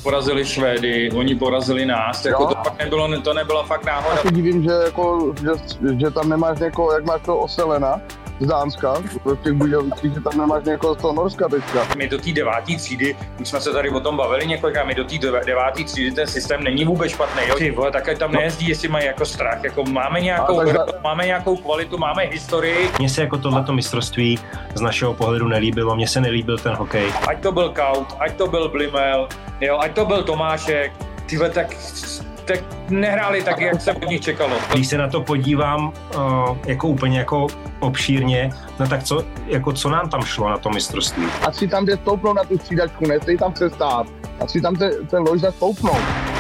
porazili Švédy, oni porazili nás, jako to fakt to nebyla fakt náhoda. Já se divím, že tam nemáš někoho, jak máš toho Oselena z Dánska, v těch Budějovicích, že tam nemáš někoho z toho Norska teďka. My do té 9. třídy, už jsme se tady o tom bavili několikrát, my do té 9. třídy ten systém není vůbec špatný, jo? Ty vole, tak tam nejezdí, jestli mají jako strach, jako máme nějakou kvalitu, máme historii. Mně se jako tohleto mistrovství z našeho pohledu nelíbilo, mně se nelíbil ten hokej. Ať to byl Kaut, ať to byl Blimel, jo, ať to byl Tomášek, tyhle tak nehráli tak, jak se od nich čekalo. Když se na to podívám jako úplně jako obšírně, no tak co nám tam šlo na to mistrovství? Ať si tam jde stoupnout na tu střídačku, nechci tam přestát. Ať si tam ten lož stoupnout.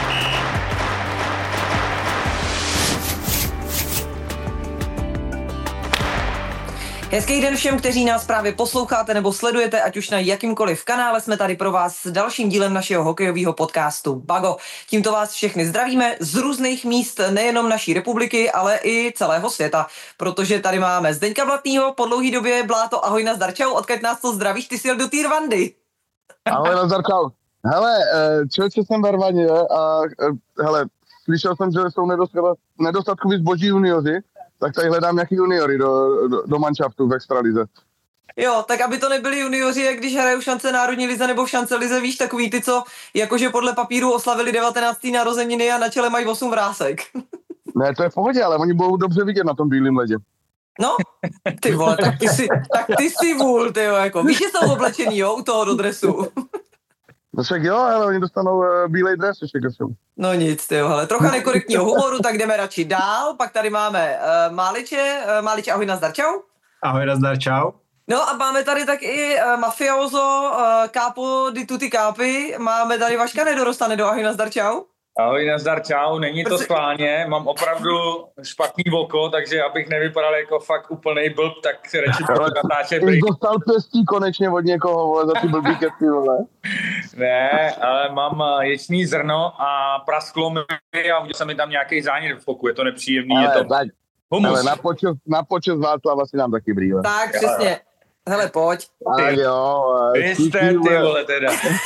Hezký den všem, kteří nás právě posloucháte nebo sledujete, ať už na jakýmkoliv kanále. Jsme tady pro vás s dalším dílem našeho hokejového podcastu Bago. Tímto vás všechny zdravíme z různých míst, nejenom naší republiky, ale i celého světa. Protože tady máme Zdeňka Blatnýho, po dlouhý době Bláto, ahoj, nazdar, čau, odkud nás to zdravíš, ty jsi jel do té Rwandy. Ahoj, nazdar, čau. Hele, člověče, jsem ve Rwandě a hele, slyšel jsem, že jsou nedostatkoví zboží junioři, tak tady hledám nějaký juniory do manšaftu v extralize. Jo, tak aby to nebyli junioři, jak když hrajou šance národní lize nebo v šance lize, víš, takový ty, co jakože podle papíru oslavili 19. narozeniny a na čele mají 8 vrásek. Ne, to je v pohodě, ale oni budou dobře vidět na tom bílém ledě. No, ty vole, tak ty jsi vůl, tyjo, jako, víš, že jsou oblečený, jo, u toho do dresu. No však jo, ale oni dostanou bílej dres ještě ke všemu. No nic, tyjo, hele, trocha nekorektního humoru, tak jdeme radši dál, pak tady máme Máliče, ahoj, nazdar, čau. Ahoj, nazdar, čau. No a máme tady tak i mafioso, capo di tutti capi, máme tady Vaška Nedorostane, ahoj, nazdar, čau. Ahoj, nazdar, čau, není to schválně, mám opravdu špatný oko, takže abych nevypadal jako fakt úplnej blb, tak si radši to natáčet pryč. Jsi dostal pěstí konečně od někoho, vole, za ty blbý keci, vole. Ne, ale mám ječný zrno a prasklo mi a udělal se mi tam nějaký zánět v oku, je to nepříjemný, ale, je to humus. Ale na počest Václava si nám taky brýle. Tak, přesně. Hele, pojď. Tak jo. Vy jste ty vole teda.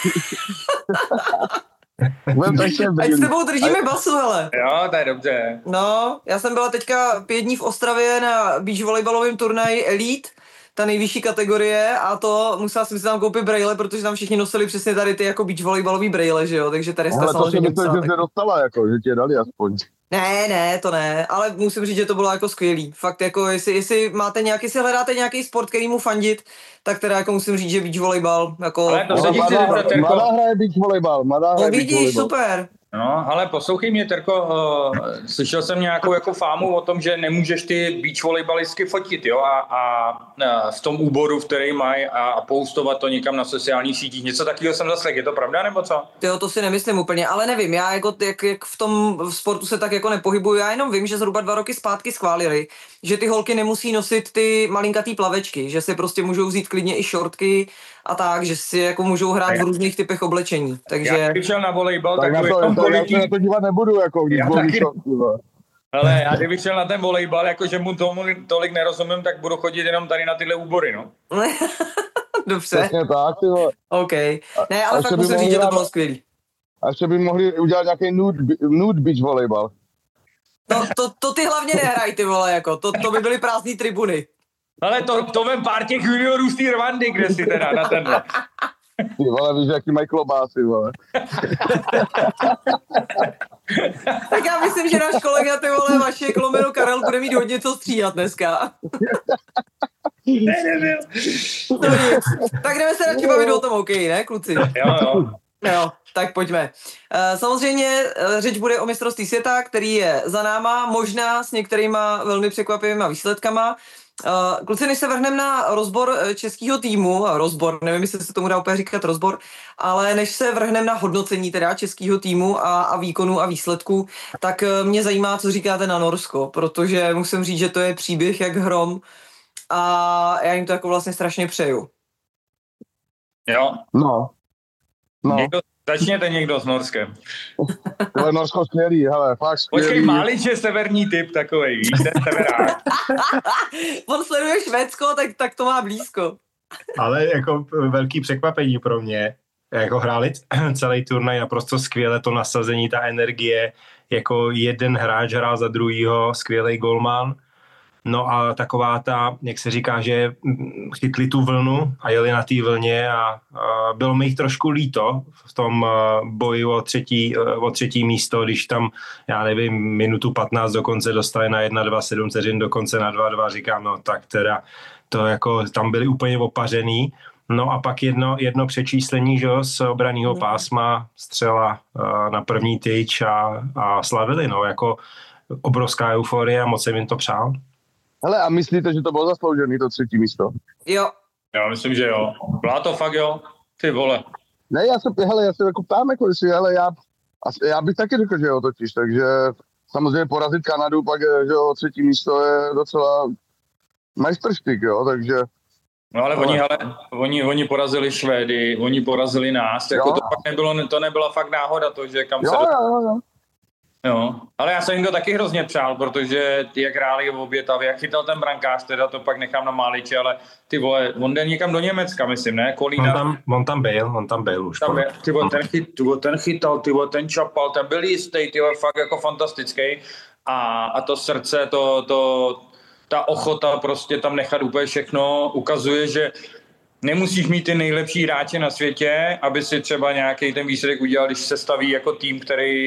Ať s tebou držíme basu, hele. Jo, to je dobře. No, já jsem byla teďka 5 dní v Ostravě na beach volejbalovém turnaji Elite, ta nejvyšší kategorie, a to musela jsem si tam koupit brejle, protože tam všichni nosili přesně tady ty jako beach volejbalový brejle, že jo, takže tady samozřejmě musela. Ale to si že dostala, jako, že ti je dali aspoň. Ne, to ne, ale musím říct, že to bylo jako skvělý. Fakt jako, jestli máte nějaký, si hledáte nějaký sport, který mu fandit, tak teda jako musím říct, že beach volejbal, jako... Ale to se ti Mladá hraje beach volejbal, vidíš, super. No, ale poslouchej mě, Terko, slyšel jsem nějakou jako fámu o tom, že nemůžeš ty beach volejbalistky fotit, jo, a v tom úboru, v který mají, a postovat to někam na sociálních sítích. Něco takového jsem zaslech, je to pravda, nebo co? Jo, to si nemyslím úplně, ale nevím, já jako jak v tom sportu se tak jako nepohybuju, já jenom vím, že zhruba 2 roky zpátky schválili, že ty holky nemusí nosit ty malinkatý plavečky, že si prostě můžou vzít klidně i šortky a tak, že si jako můžou hrát v různých typech oblečení, takže... Já když šel na volejbal, tak já se na to dívat nebudu, jako když ale já kdybych šel na ten volejbal, jakože mu tomu tolik nerozumím, tak budu chodit jenom tady na tyhle úbory, no. Dobře. Přesně tak, ty vole. OK. Ne, ale fakt musím říct, že to bylo skvělý. A ještě by mohli udělat nějaký nude beach volejbal. To ty hlavně nehraj, ty vole, jako, to by byly prázdný tribuny. Ale to vem pár těch juniorů z té Rwandy, kde si teda na tenhle. Ty vole, víš, jaký mají klobásy, vole. Tak já myslím, že náš kolega, ty vole, Vašek lomeno Karel, bude mít hodně co stříhat dneska. Nebyl. No nic. Tak jdeme se radši bavit o tom hokej, ne, kluci? Jo, tak pojďme. Samozřejmě řeč bude o mistrovství světa, který je za náma, možná s některýma velmi překvapivýma výsledkama. Kluci, než se vrhneme na rozbor českého týmu, nevím, jestli se tomu dá úplně říkat rozbor, ale než se vrhneme na hodnocení teda českého týmu a výkonu a výsledků, tak mě zajímá, co říkáte na Norsko, protože musím říct, že to je příběh jak hrom a já jim to jako vlastně strašně přeju. Jo. No. Začněte někdo s Norskem. Ale Norsko skvělý, hele, fakt skvělý. Počkej, Málič je severní typ takovej, víš, ten severák. On sleduje Švédsko, tak to má blízko. Ale jako velký překvapení pro mě, jako hráli celý turnaj naprosto skvěle, to nasazení, ta energie, jako jeden hráč hrál za druhýho, skvělý golman. No a taková ta, jak se říká, že chytli tu vlnu a jeli na té vlně a bylo mi jich trošku líto v tom boji o třetí místo, když tam, já nevím, minutu 15 dokonce dostali na 1-2, 7 vteřin dokonce na 2-2, říkám, no tak teda to jako tam byli úplně opařený. No a pak jedno přečíslení, že, z obranného pásma, střela na první tyč a slavili, no, jako obrovská euforie a moc jsem jim to přál. Hele, a myslíte, že to bylo zasloužený, to třetí místo? Jo. Já myslím, že jo. Byla to fakt jo, ty vole. Ne, já se jako ptám, jako jestli, hele, já bych taky řekl, že jo, totiž, takže samozřejmě porazit Kanadu, pak, že jo, třetí místo je docela majstrštyk, jo, takže... No ale oni porazili Švédy, oni porazili nás, jako to nebyla fakt náhoda to, že kam se... Jo, ale já jsem jim to taky hrozně přál, protože jak hráli v obětavě, jak chytal ten brankář, teda to pak nechám na Máliče, ale ty vole, on jde někam do Německa, myslím, ne? Kolína. On tam byl už. Ten chytal, ten čapal, ten byl jistý, ty vole, fakt jako fantastický. A to srdce, ta ochota prostě tam nechat úplně všechno ukazuje, že nemusíš mít ty nejlepší hráče na světě, aby si třeba nějaký ten výsledek udělal, když se staví jako tým,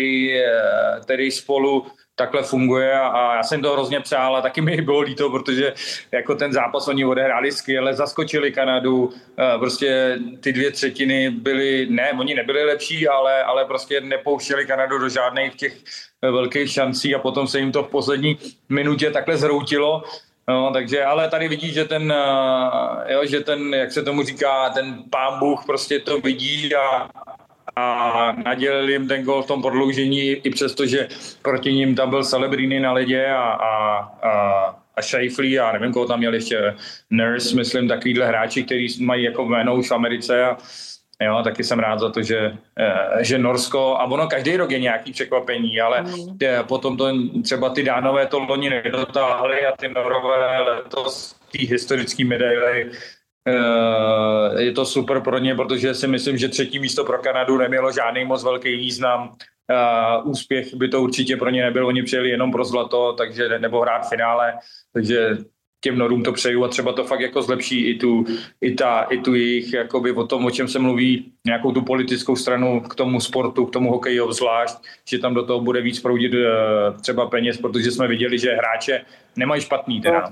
který spolu takhle funguje a já jsem to hrozně přál a taky mi bylo líto, protože jako ten zápas oni odehráli skvěle, zaskočili Kanadu, prostě ty 2/3 byly, oni nebyli lepší, ale prostě nepouštěli Kanadu do žádných těch velkých šancí a potom se jim to v poslední minutě takhle zhroutilo. No, takže, ale tady vidíš, že ten, jak se tomu říká, ten pán Bůh prostě to vidí a nadělil jim ten gol v tom prodloužení, i přesto, že proti ním tam byl Celebrini na ledě a Scheifele a nevím, koho tam měl ještě Nurse, myslím, takovýhle hráči, kteří mají jako jméno už v Americe a jo, taky jsem rád za to, že Norsko, a ono každý rok je nějaký překvapení, ale potom to třeba ty Dánové to loni nedotáhli a ty Norové letos ty historický medaily. Je to super pro ně, protože si myslím, že třetí místo pro Kanadu nemělo žádný moc velký význam. Úspěch by to určitě pro ně nebyl, oni přijeli jenom pro zlato, takže nebo hrát v finále, takže těm Norům to přeju a třeba to fakt jako zlepší i tu jejich, jakoby o tom, o čem se mluví, nějakou tu politickou stranu k tomu sportu, k tomu hokeji obzvlášť, že tam do toho bude víc proudit třeba peněz, protože jsme viděli, že hráče nemají špatný teda.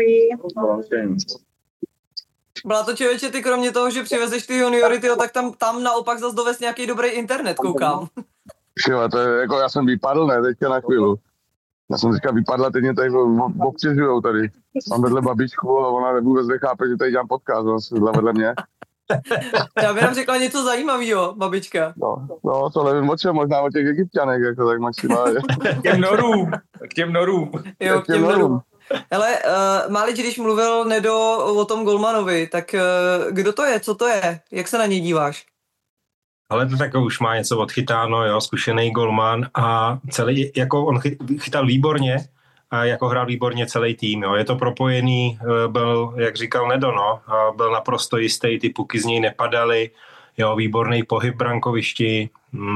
Byla to, člověče, ty kromě toho, že přivezeš ty juniory, tak tam naopak zase dovez nějaký dobrý internet, koukám. Jo, to je, jako já jsem vypadl, ne, teďka na chvíli. Já jsem říkal, vypadla, teď mě tady obtěžujou tady. Mám vedle babičku a ona vůbec nechápe, že tady dělám podcast, ona vedle mě. Já bych nám řekla něco zajímavého, babička. No, to nevím o čem, možná o těch Egypťanech, jako tak maximálně. K těm norům. Jo, k těm norům. Hele, Málič, když mluvil Nedo o tom golmanovi, tak kdo to je, co to je, jak se na něj díváš? Ale to tak už má něco odchytáno, jo, zkušený golman a celý, jako on chytal výborně a jako hrál výborně celý tým, jo. Je to propojený, byl, jak říkal Nedo, no, byl naprosto jistý, ty puky z něj nepadaly, jo, výborný pohyb brankovišti,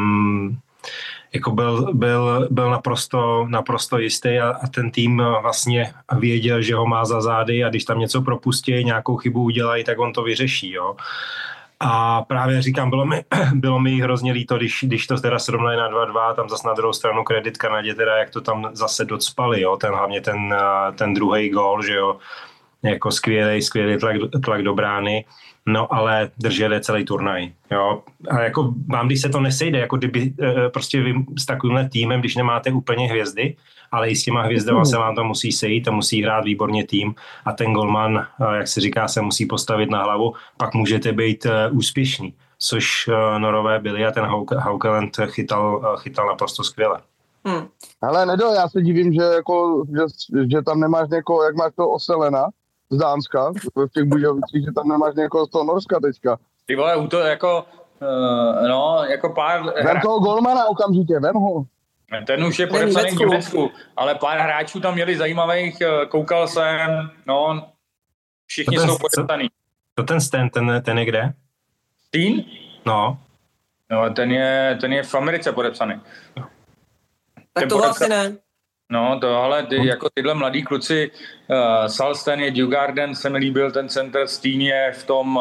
jako byl naprosto jistý a ten tým vlastně věděl, že ho má za zády a když tam něco propustí, nějakou chybu udělají, tak on to vyřeší, jo. A právě říkám, bylo mi hrozně líto, když to teda srovnali na 2-2, tam zase na druhou stranu kredit Kanadě, teda jak to tam zase docpali, jo, hlavně ten druhý gól, že jo, jako skvělý tlak do brány, no ale drželi celý turnaj, jo. A jako vám, když se to nesejde, jako kdyby prostě vy s takovýmhle týmem, když nemáte úplně hvězdy, ale i s těma hvězdama se vám to musí sejít a musí hrát výborně tým a ten golman, jak se říká, se musí postavit na hlavu, pak můžete být úspěšný, což Norové byli a ten Haukeland chytal naprosto skvěle. Hele, Nedo, já se divím, že tam nemáš někoho, jak máš to Oselena z Dánska, v těch Budějovicích, že tam nemáš někoho z toho Norska teďka. Ty vole, to jako, jako pár... Vem toho golmana okamžitě, vem ho. Ten už je podepsaný v Německu, ale pár hráčů tam měli zajímavých, koukal jsem, všichni jsou podepsaný. To ten Stan, ten je kde? Steen? No. No, ten je v Americe podepsaný. Tak to asi ne. No, to ale jako tyhle mladí kluci, Salsten je Dewgarden, se mi líbil ten center, Steen je v tom,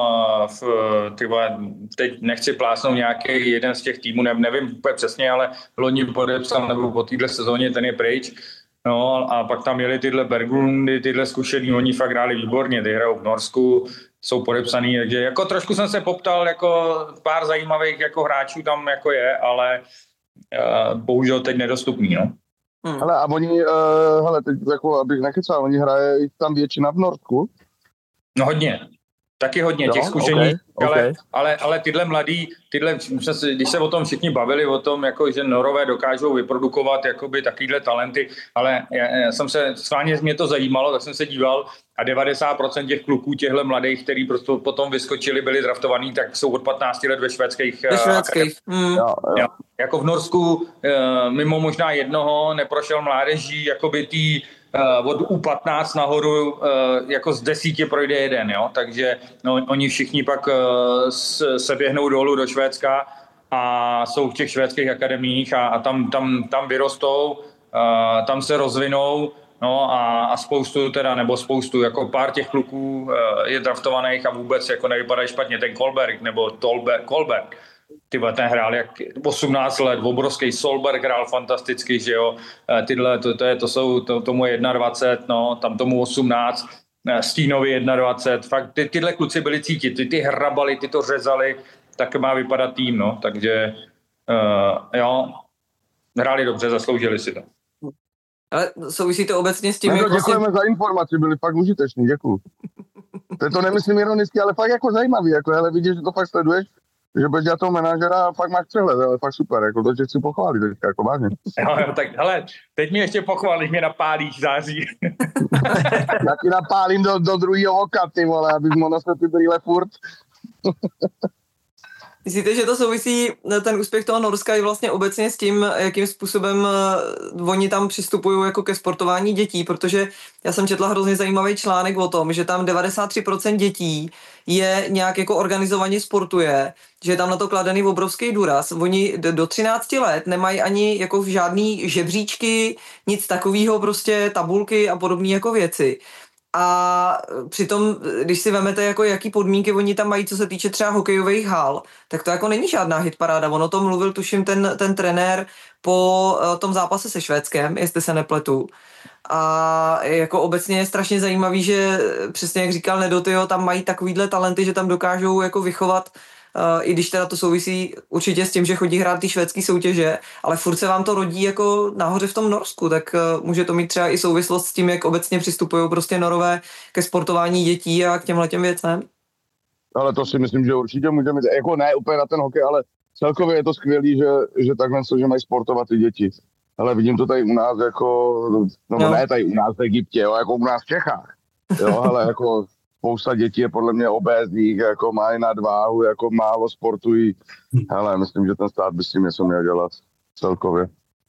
teď nechci plásnout nějaký jeden z těch týmů, nevím úplně přesně, ale loni podepsal, nebo po téhle sezóně ten je pryč. No a pak tam jeli tyhle Berglundy, tyhle zkušený, oni fakt hráli výborně, ty hrajou v Norsku, jsou podepsaný, takže jako trošku jsem se poptal, jako pár zajímavých jako hráčů tam jako je, ale bohužel teď nedostupný, no. Hele, a oni, hele, teď jako, abych nekecal, oni hraje tam většina v Norsku? No hodně. Taky hodně těch zkušení, okay. Ale tyhle mladí, když se o tom všichni bavili, o tom, jako, že Norové dokážou vyprodukovat jakoby takovýhle talenty, ale já jsem se, schválně mě to zajímalo, tak jsem se díval a 90% těch kluků, těchhle mladých, který prostě potom vyskočili, byli draftovaní, tak jsou od 15 let ve švédských. Jo. Jako v Norsku, mimo možná jednoho, neprošel mládeží, jakoby od U15 nahoru jako z 10 projde jeden, jo? Takže oni všichni pak se běhnou dolů do Švédska a jsou v těch švédských akademiích a tam vyrostou, tam se rozvinou, no a spoustu, jako pár těch kluků je draftovaných a vůbec jako nevypadají špatně, ten Kolberg nebo Kolberg. Tyba, ten hrál jak 18 let, obrovský Solberg hrál fantasticky, že jo, tyhle, tomu je 21, no, tam tomu 18, Stínovi 21, fakt tyhle kluci byli cítit, ty hrabali, ty to řezali, tak má vypadat tým, no, takže jo, hráli dobře, zasloužili si to. Ale souvisí to obecně s tím, jak děkujeme za informaci, byli fakt užiteční, děkuju. To nemyslím ironicky, ale fakt jako zajímavý, jako hele, vidíš, že to fakt sleduješ, že budeš dělat toho manažera a fakt máš přehled, ale fakt super, jako to tě chci pochválit teďka, jako vážně. Jo, tak hele, teď mě ještě pochválíš, mě napálíš v září. Já ti napálím do druhého oka, ty vole, abys mohl nastavit ty brýle furt. Myslíte, že to souvisí, ten úspěch toho Norska i vlastně obecně s tím, jakým způsobem oni tam přistupují jako ke sportování dětí, protože já jsem četla hrozně zajímavý článek o tom, že tam 93% dětí je nějak jako organizovaně sportuje, že je tam na to kladený obrovský důraz. Oni do 13 let nemají ani jako žádný žebříčky, nic takového, prostě tabulky a podobné jako věci. A přitom, když si vemete, jako jaký podmínky oni tam mají, co se týče třeba hokejových hal, tak to jako není žádná hitparáda. Ono to mluvil, tuším, ten trenér po tom zápase se Švédskem, jestli se nepletu. A jako obecně je strašně zajímavý, že přesně jak říkal Nedotyho, tam mají takovýhle talenty, že tam dokážou jako vychovat, i když teda to souvisí určitě s tím, že chodí hrát ty švédský soutěže, ale furt se vám to rodí jako nahoře v tom Norsku, tak může to mít třeba i souvislost s tím, jak obecně přistupují prostě Norové ke sportování dětí a k těmhletěm věcem. Ale to si myslím, že určitě můžeme mít, jako ne úplně na ten hokej, ale celkově je to skvělý, že takhle že mají sportovat i děti. Ale vidím to tady u nás jako, ne tady u nás v Egyptě, jo, jako u nás v Čechách. Jo, ale jako spousta dětí je podle mě obézních, jako mají nadváhu, jako málo sportují. Hele, myslím, že ten stát by s tím něco měl dělat celkově.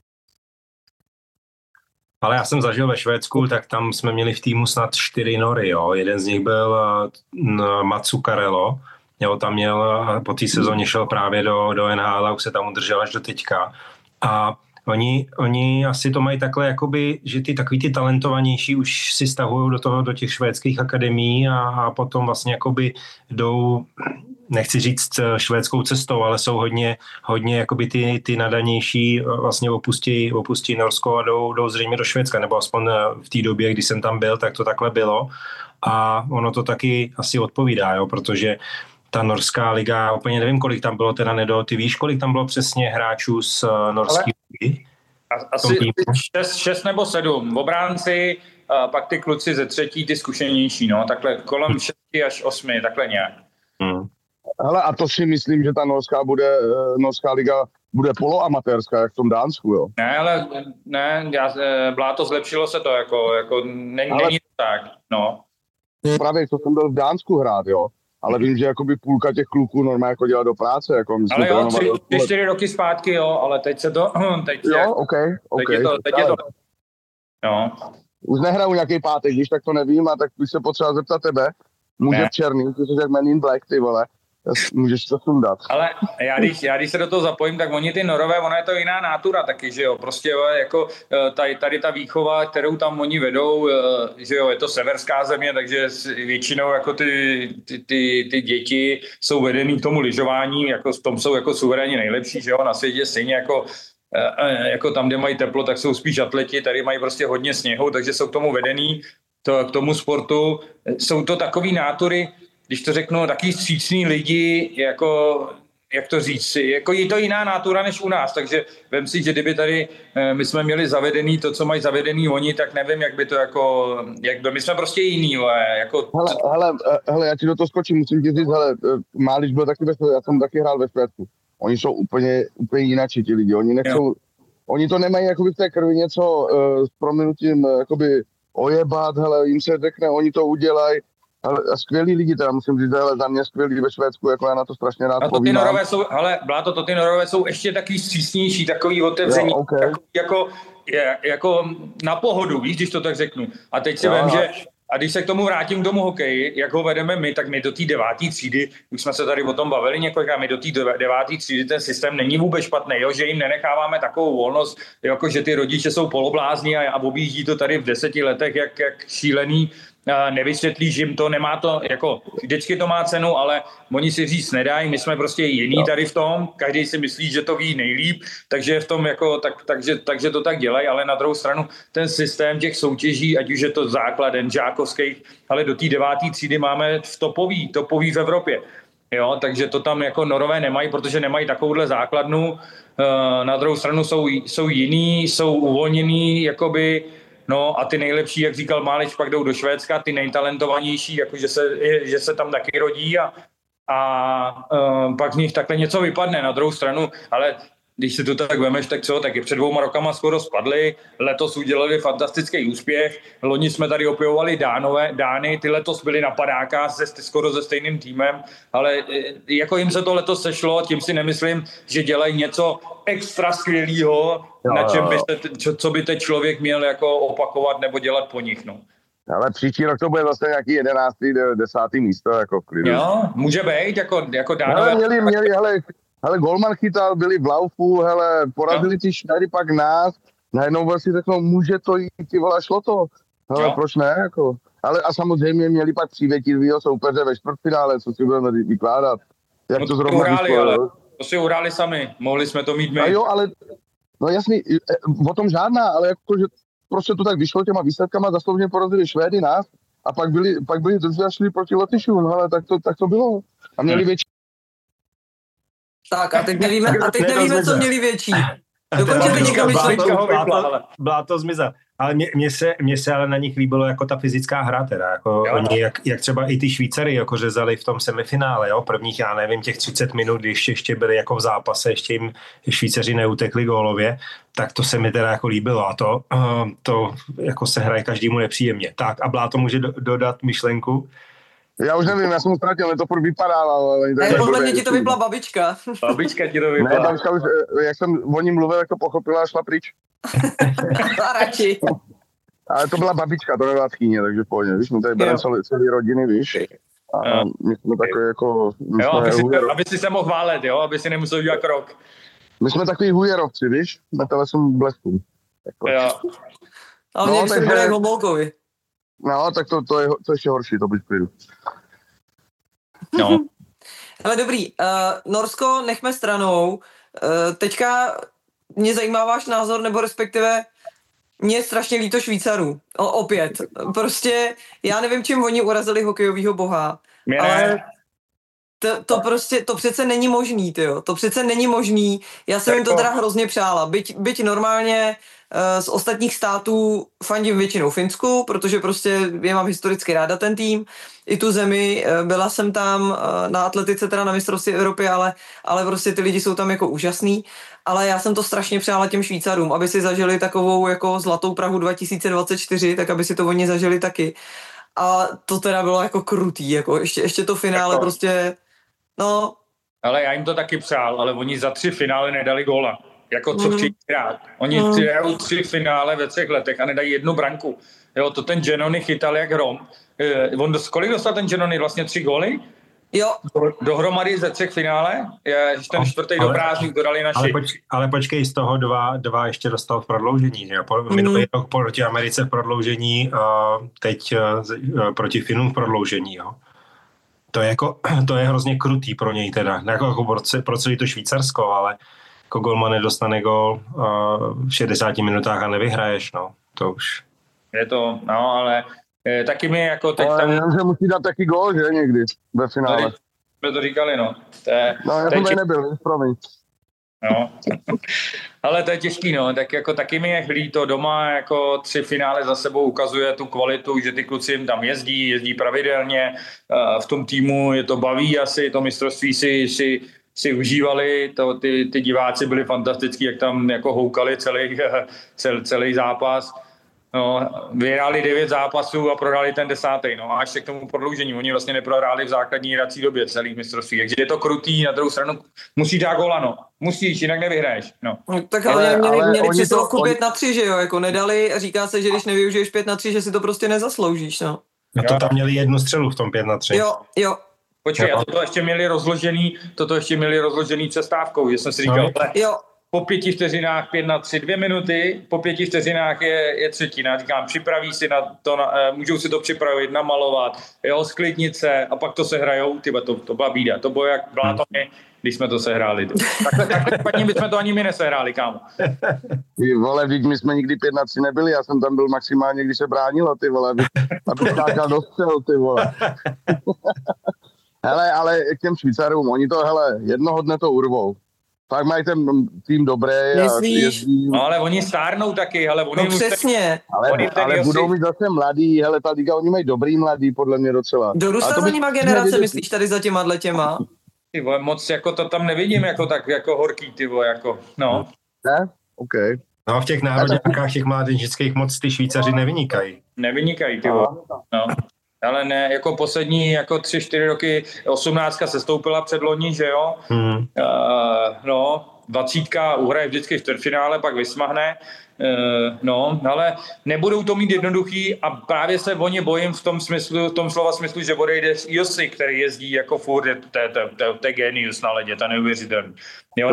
Ale já jsem zažil ve Švédsku, tak tam jsme měli v týmu snad 4 Nory, jo. Jeden z nich byl Matsu Karelo, jo, tam měl, po té sezóně šel právě do NHL a už se tam udržel až do teďka. A Oni asi to mají takhle, jakoby, že takový ty talentovanější už si stahují do těch švédských akademií a potom vlastně jakoby jdou, nechci říct švédskou cestou, ale jsou hodně jakoby ty nadanější vlastně opustí Norsko a jdou zřejmě do Švédska, nebo aspoň v té době, kdy jsem tam byl, tak to takhle bylo. A ono to taky asi odpovídá, jo, protože ta norská liga, úplně nevím, kolik tam bylo teda Nedo, ty víš, kolik tam bylo přesně hráčů z norské ligy? Asi 6 nebo 7. V obránci, pak ty kluci ze třetí, ty zkušenější, no, takhle kolem 6 až 8, takhle nějak. Hele, a to si myslím, že ta norská liga bude poloamatérská, jak v tom Dánsku, jo? Ne, ale Bláto, zlepšilo se to, jako není to tak, no. Právě, co jsem byl v Dánsku hrát, jo. Ale vím, že jakoby půlka těch kluků normálně chodila do práce. Jako ale jo, 4 roky zpátky, jo, ale teď se to... Teď je to... Jo. Už nehraju nějaký pátek, když tak to nevím, a tak bych se potřeba zeptat tebe. Muže v černý, ty jsi jak Men in Black, ty vole. můžeš to sundat. Ale já když se do toho zapojím, tak oni ty Norové, ona je to jiná nátura taky, že jo, prostě jako tady ta výchova, kterou tam oni vedou, že jo, je to severská země, takže většinou jako ty děti jsou vedený k tomu lyžování, jako v tom jsou jako suverénně nejlepší, že jo, na světě stejně jako tam, kde mají teplo, tak jsou spíš atleti, tady mají prostě hodně sněhu, takže jsou k tomu vedený, k tomu sportu. Jsou to takový nátury, když to řeknu, taky vstřícný lidi, jako, jak to říct, jako je to jiná nátura než u nás, takže vem si, že kdyby tady my jsme měli zavedený to, co mají zavedený oni, tak nevím, jak by to jako, my jsme prostě jiný, jako... Hele, já ti do toho skočím, musím ti říct, hele, Málič byl taky já jsem taky hrál ve Švédsku. Oni jsou úplně jináči ti lidi, oni nechcou, oni to nemají jakoby v té krvi něco s prominutím jakoby ojebat, hele, jim se řekne, oni to udělají. Ale skvělí lidi, teda musím říct, ale za mě skvělí ve Švédsku, jako já na to strašně rád povídám. Ty Norové jsou, hele, Bláto, ty Norové jsou ještě takový střísnější, takový otevření, jo, okay. jako na pohodu, víš, když to tak řeknu. A teď si vem, že a když se k tomu vrátím k tomu hokeji, jak ho vedeme my, tak my do té 9. třídy, už jsme se tady o tom bavili několikrát, my do té 9. třídy ten systém není vůbec špatný, jo, že jim nenecháváme takovou volnost, jako že ty rodiče jsou poloblázni a objíždí to tady v 10 letech jak šílený, nevysvětlíš jim to, nemá to, jako vždycky to má cenu, ale oni si říct nedají, my jsme prostě jiný tady v tom, každý si myslí, že to ví nejlíp, takže v tom jako, takže to tak dělají, ale na druhou stranu ten systém těch soutěží, ať už je to základen žákovských, ale do té 9. třídy máme v topový v Evropě. Jo, takže to tam jako Norové nemají, protože nemají takovouhle základnu. Na druhou stranu jsou jiný, jsou uvolněný, jakoby. No a ty nejlepší, jak říkal Málič, pak jdou do Švédska, ty nejtalentovanější, jakože že se tam taky rodí a pak z nich takhle něco vypadne na druhou stranu, ale když si to tak vemeš, tak co, tak je před 2 rokama skoro spadli, letos udělali fantastický úspěch, loni jsme tady opěvovali Dány, ty letos byli na padákách skoro se stejným týmem, ale jako jim se to letos sešlo, tím si nemyslím, že dělají něco extra skvělýho, na čem co by ten člověk měl jako opakovat nebo dělat po nich, no. Ale příští rok to bude zase nějaký 11. 10. místo, jako klidu. Jo, může být, jako Dánové. Hele, golman chytal, byli v laufu, hele, porazili ty Švédy, pak nás, najednou vlastně řeknou, může to jít, ty vole, šlo to. Hele, proč ne, jako. Ale a samozřejmě měli pak přívětivýho soupeře ve čtvrtfinále, co si budeme vykládat. Jak no to zrovna vyšlo. To si uhráli sami, mohli jsme to mít my. A jo, ale, no jasný, o tom žádná, ale jako, že prostě to tak vyšlo těma výsledkama, zaslouženě porazili Švédy nás a pak byli druzí a šli proti Lotyšům, hele, tak to bylo. A měli větší. Tak a teď nevíme, co měli větší. Dokonce teďka Bláto zmizel. Ale mně se ale na nich líbilo jako ta fyzická hra teda, jako oni, jak třeba i ty Švýcary jako řezali v tom semifinále, jo, prvních, já nevím, těch 30 minut, když ještě byli jako v zápase, ještě jim Švýcaři neutekli gólově, tak to se mi teda jako líbilo a to jako se hraje každému nepříjemně. Tak a Bláto může dodat myšlenku? Já už nevím, já jsem ztratil, ale to furt vypadalo. Ale podle mě ti to vypla babička. Babička ti to vypla. Ne, babička už, jak jsem o ní mluvil, jak to pochopila a šla pryč. Radši. Ale to byla babička, to nebyla tchýně, takže pohodně, víš, my tady bereme celý rodiny, víš. A my jsme takový jako... Aby si se mohl válet, jo, aby si nemusel dělat krok. My jsme takový hujerovci, víš, na telesem blesku. Jo. A mě se bude jako Homolkovi. No, tak to je ještě horší, to buď klidu. No. Ale dobrý, Norsko nechme stranou. Teďka mě zajímá váš názor, nebo respektive mě je strašně líto Švýcarů. Opět. Prostě já nevím, čím oni urazili hokejovýho boha. Ale to přece není možný, tyjo. To přece není možný. Já jsem jim to teda hrozně přála. Byť normálně z ostatních států fandím většinou Finsku, protože prostě já mám historicky ráda ten tým, i tu zemi, byla jsem tam na atletice, teda na mistrovství Evropy, ale prostě ty lidi jsou tam jako úžasný, ale já jsem to strašně přála těm Švýcarům, aby si zažili takovou jako zlatou Prahu 2024, tak aby si to oni zažili taky. A to teda bylo jako krutý, jako ještě to finále prostě, no. Ale já jim to taky přál, ale oni za 3 finále nedali góla. Jako co chtějí hrát. Oni hrajou 3 finále ve 3 letech a nedají 1 branku. Jo, to ten Giannoni chytal jak hrom. Kolik dostal ten Giannoni? Vlastně 3 góly? Jo. Dohromady ze 3 finále, když ten čtvrtý do prázdných dodali naši. Ale počkej, z toho dva ještě dostal v prodloužení. Minulý rok proti Americe v prodloužení, teď proti Finům v prodloužení. Jo. To je hrozně krutý pro něj teda. Jako pro celý to Švýcarsko, ale jako golman nedostane gól v 60 minutách a nevyhraješ. No. To už. Je to, no, ale taky mi jako teď tam... Ale musí dát taky gól, že někdy ve finále. Jsme to říkali, no. No, já jsem tady nebyl, promiň. No, ale to je těžký, no, tak jako taky mi je líto doma, jako 3 finále za sebou ukazuje tu kvalitu, že ty kluci jim tam jezdí pravidelně, v tom týmu je to baví asi, to mistrovství si užívali, ty diváci byli fantastický, jak tam jako houkali celý zápas. No, vyhráli 9 zápasů a prohráli ten 10. No a ještě k tomu prodloužení. Oni vlastně neprohráli v základní hrací době celý mistrovství. Takže je to krutý, na druhou stranu musíš dát góla, no. Musíš, jinak nevyhraješ. No. Tak ale měli přesilovku 5-3, že jo? Jako nedali, říká se, že když nevyužiješ 5-3, že si to prostě nezasloužíš, no. A to tam měli 1 střelu v tom 5-3. Jo. Počkej, a toto ještě měli rozložený přestávkou, že jsem si říkal, jo. Po 5 vteřinách 5-3, 2 minuty, po 5 vteřinách je třetina. Říkám, připraví si na to, můžou si to připravit, namalovat, jo, sklidnit se a pak to sehrajou. Tyba, to byla bída, to bylo jak blátony, když jsme to sehráli. Takhle špatně bychom to ani my nesehráli, kámo. Ty vole, my jsme nikdy 5-3 nebyli, já jsem tam byl maximálně, když se bránilo, ty vole, aby skákal do střel, ty vole. Hele, ale k těm Švýcarům, oni to, jednoho dne to urvou. Tak mají ten tým dobrý. No, ale oni stárnou taky, ale oni... No přesně. Ale budou mít zase mladý, hele, ta liga, oni mají dobrý mladý, podle mě docela. Dorůstá za nima generace, myslíš, tady za těma? Ty vole, moc jako to tam nevidím, jako tak, jako horký, ty vole, jako, no. Ne? OK. No v těch národňákách, těch mládežnických moc ty Švýcaři nevynikají. Nevynikají, ty vole, no. Ale ne, jako poslední jako 3-4 roky, 18 se stoupila před loni, že jo? 20 uhraje vždycky v čtvrtfinále, pak vysmahne. Ale nebudou to mít jednoduchý a právě se o ně bojím v tom slova smyslu, že odejde Josi, který jezdí jako furt, to je genius na ledě, to neuvěřitelný. Jo,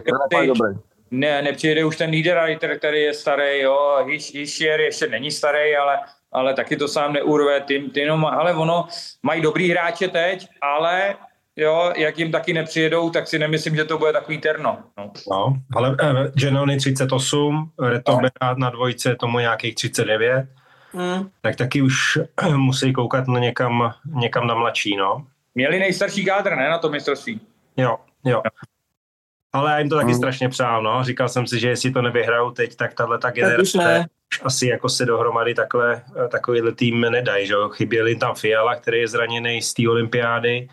nepřijede už ten Niederreiter, který je starý, jo, Hischier ještě není starý, ale taky to sám neurve, ale ono, mají dobrý hráče teď, ale jo, jak jim taky nepřijedou, tak si nemyslím, že to bude takový terno. No ale Genoni 38, Retobera na dvojce, tomu nějakých 39, tak taky už musí koukat na někam na mladší, no. Měli nejstarší kádr, ne, na to mistrovství? Jo. Ale já jim to taky strašně přál, no. Říkal jsem si, že jestli to nevyhrajou teď, tak tato generace už asi jako se dohromady takovýhle tým nedají, že jo. Chyběl jim tam Fiala, který je zraněný z té olympiády.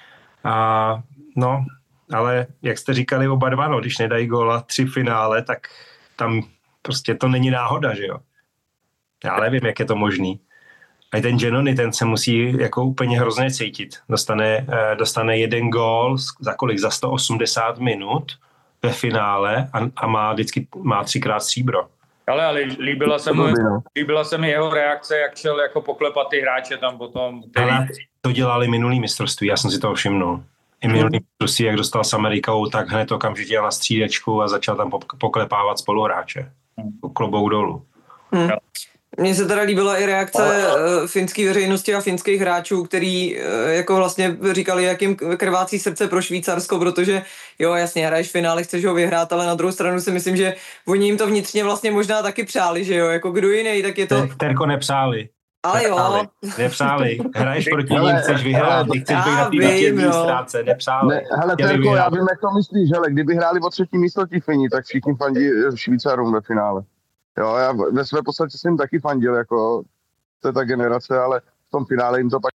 A no, ale jak jste říkali oba dva, no, když nedají góla 3 finále, tak tam prostě to není náhoda, že jo. Já nevím, jak je to možný. A ten Genoni, ten se musí jako úplně hrozně cítit. Dostane 1 gól za kolik? Za 180 minut ve finále a má 3krát stříbro. Ale líbila se mi jeho reakce, jak šel jako poklepat ty hráče tam potom. Ale to dělali minulý mistrovství, já jsem si toho všimnul. I minulý mistrovství, jak dostal s Amerikou, tak hned okamžitě jel na střídečku a začal tam poklepávat spoluhráče. Klobouk dolů. Mně se teda líbila i reakce finské veřejnosti a finských hráčů, který jako vlastně říkali, jak jim krvácí srdce pro Švýcarsko, protože jo, jasně, hraješ v finále, chceš ho vyhrát, ale na druhou stranu si myslím, že oni jim to vnitřně vlastně možná taky přáli, že jo, jako kdo jiný, tak je to... Terko nepřáli. Ale jo. Nepřáli. Hraješ proti ním, chceš vyhrát, ty chceš vyhrát ty vítězní ztráce, nepřáli. Hele, Terko, já vím, jak to myslíš, hele, kdyby hráli o 3. místo ti Fini, tak všichni fandí Švýcarům ve finále. Jo, já ve své podstatě jsem taky fandil, jako to je ta generace, ale v tom finále jim to pak...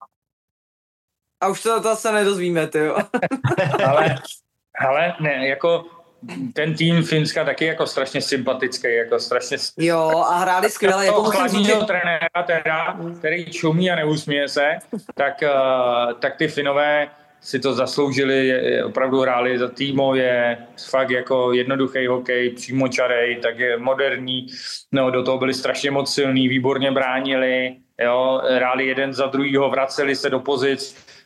A už to se nedozvíme, tyjo. ale ne, jako ten tým Finska taky jako strašně sympatický, jako strašně... Jo, a hráli skvěle. Jako chladního trenéra, teda, který čumí a neusměje se, tak ty Finové si to zasloužili, opravdu hráli za týmově, fakt jako jednoduchý hokej, přímočarej, tak je moderní, no do toho byli strašně moc silní, výborně bránili, jo, hráli jeden za druhýho, vraceli se do pozic,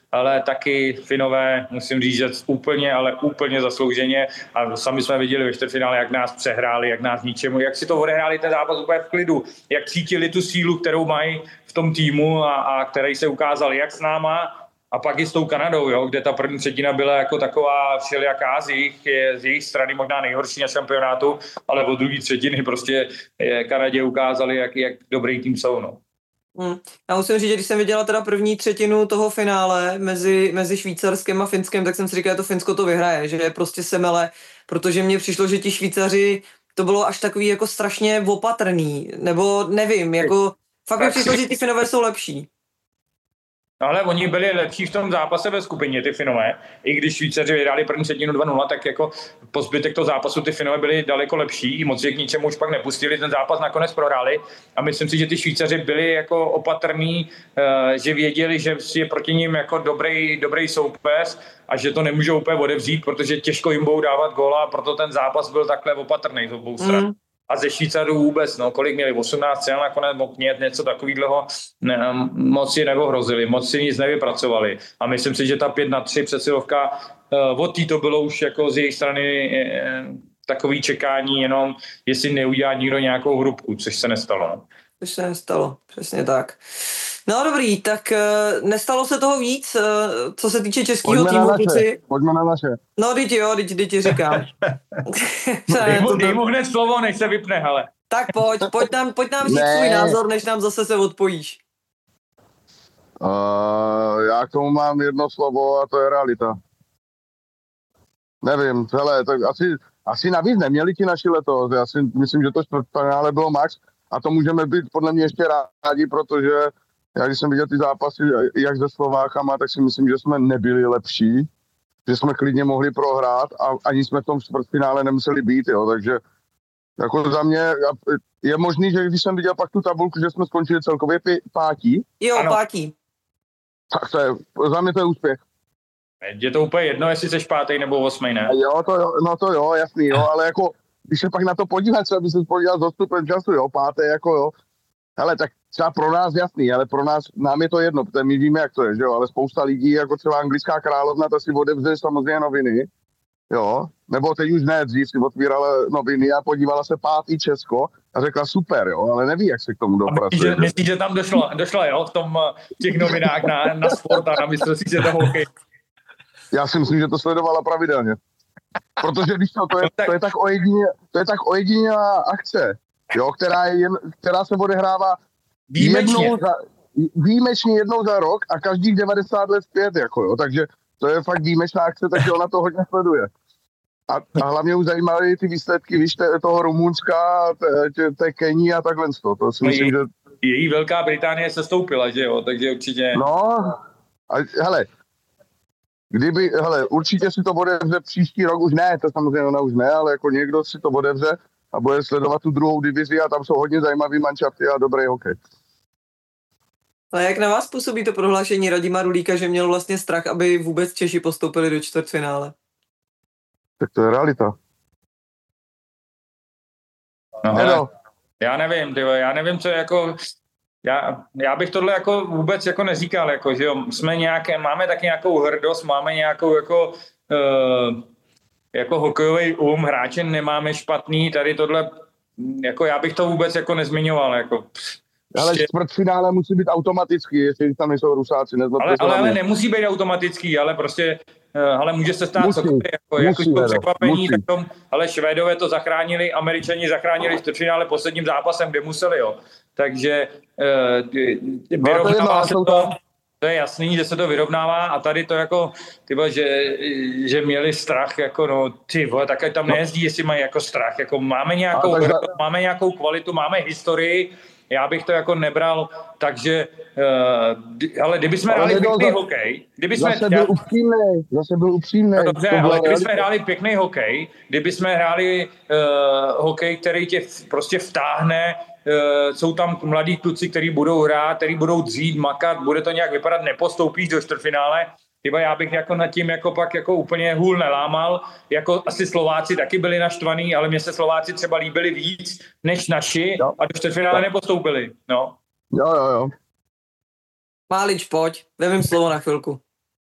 ale taky Finové, musím říct, že úplně, ale úplně zaslouženě a sami jsme viděli ve čtvrtfinále, jak nás přehráli, jak nás ničemu, jak si to odehráli ten zápas úplně v klidu, jak cítili tu sílu, kterou mají v tom týmu a který se ukázal jak s náma, a pak i s tou Kanadou, jo, kde ta první třetina byla jako taková všelijaká z jejich strany, možná nejhorší na šampionátu, ale od druhé třetiny prostě Kanadě ukázali, jak dobrý tým jsou. No. Já musím říct, že když jsem viděla teda první třetinu toho finále mezi Švýcarskem a Finskem, tak jsem si říkala, že to Finsko to vyhraje, že je prostě semele, protože mně přišlo, že ti Švýcaři, to bylo až takový jako strašně opatrný, nebo nevím, jako fakt mi přišlo, že ti Finové jsou lepší. No ale oni byli lepší v tom zápase ve skupině, ty Finové. I když Švýcaři vyhráli první třetinu 2-0, tak jako po zbytek toho zápasu ty Finové byli daleko lepší. Moc je k ničemu už pak nepustili, ten zápas nakonec prohráli. A myslím si, že ty Švýcaři byli jako opatrní, že věděli, že je proti ním jako dobrý soupeř a že to nemůžou úplně odevřít, protože těžko jim budou dávat góla, a proto ten zápas byl takhle opatrný z obou stran. A ze Švýcarů vůbec, no, kolik měli, 18 střel, nakonec mohl mít něco takového, moc si neohrozili, moc si nic nevypracovali. A myslím si, že ta 5-3 přesilovka, od té to bylo už jako z jejich strany takový čekání, jenom jestli neudělá nikdo nějakou hrubku, což se nestalo. No. Což se nestalo, přesně tak. No dobrý, tak nestalo se toho víc, co se týče českého týmu, kluci. Pojďme na naše. No, teď ti říkám. Dej mu hned slovo, než se vypne, hele. Tak pojď nám říct svůj názor, než nám zase se odpojíš. Já k tomu mám jedno slovo a to je realita. Nevím, hele, tak asi navíc neměli ti naši letos. Já si myslím, že to čtvrtfinále bylo max a to můžeme být podle mě ještě rádi, protože já když jsem viděl ty zápasy, jak se Slovákama, tak si myslím, že jsme nebyli lepší, že jsme klidně mohli prohrát a ani jsme v tom čtvrtfinále nemuseli být, jo, takže jako za mě je možný, že když jsem viděl pak tu tabulku, že jsme skončili celkově pátí. Jo, ano. Pátí. Tak to je, za mě to je úspěch. Je to úplně jedno, jestli jsi pátý nebo 8, ne? Jo, to jo, jasný, jo, ale jako, když se pak na to podívat, třeba by se podíval s dostupem času, jo, páté, jako jo. Hele, tak třeba pro nás jasný, ale nám je to jedno, protože my víme, jak to je, že jo, ale spousta lidí, jako třeba anglická královna, ta si odevře samozřejmě noviny, jo, nebo teď už ne, dřív si otvírala noviny a podívala se pátý Česko a řekla super, jo, ale neví, jak se k tomu dopracuje. Myslíš, že tam došla, jo, v těch novinách na sport a na mistrovství světa hokej? Já si myslím, že to sledovala pravidelně. Protože když to je tak ojedinělá akce, jo, která se odehrává výjimečně jednou za rok a každých 90 let zpět, jako jo, takže to je fakt výjimečná akce, takže ona to hodně sleduje. A hlavně už zajímaly ty výsledky, víš, toho Rumunska, té Kenii a takhle to si myslím, že... Její Velká Británie se stoupila, že jo, takže určitě... No, a hele, určitě si to odevře příští rok, už ne, to samozřejmě ona už ne, ale jako někdo si to odevře a bude sledovat tu druhou divizi a tam jsou hodně zajímavý manšafty a dobrý hokej. A jak na vás působí to prohlášení Radima Rulíka, že měl vlastně strach, aby vůbec Češi postoupili do čtvrtfinále? Tak to je realita. No, já nevím, co jako... Já bych tohle jako vůbec jako neříkal, jako, že jo, máme taky nějakou hrdost, máme nějakou jako hokejový hráče nemáme špatný, tady tohle, jako já bych to vůbec jako nezmiňoval, jako. Ale čtvrtfinále musí být automatický, jestli tam nejsou Rusáci. Ale nemusí být automatický, ale prostě, ale může se stát cokoliv, jako to překvapení, ale Švédové to zachránili, Američani zachránili čtvrtfinále posledním zápasem, kde museli, jo. Takže vyrovnává se to je jasný, že se to vyrovnává a tady to jako, že měli strach, jako no, tak tam nejezdí, jestli mají jako strach, jako máme nějakou kvalitu, máme historii, já bych to jako nebral, takže, ale kdyby jsme hráli pěkný hokej, Zase byl upřímný. No dobře, ale kdyby jsme hráli pěkný hokej, kdyby jsme hráli hokej, který tě prostě vtáhne, jsou tam mladí kluci, kteří budou hrát, kteří budou dřít, makat, bude to nějak vypadat, nepostoupíš do čtvrtfinále. Já bych jako nad tím jako pak jako úplně hůl nelámal, jako asi Slováci taky byli naštvaný, ale mně se Slováci třeba líbili víc než naši a do čtvrtfinále nepostoupili. No. Jo. Málič, pojď, vemím slovo na chvilku.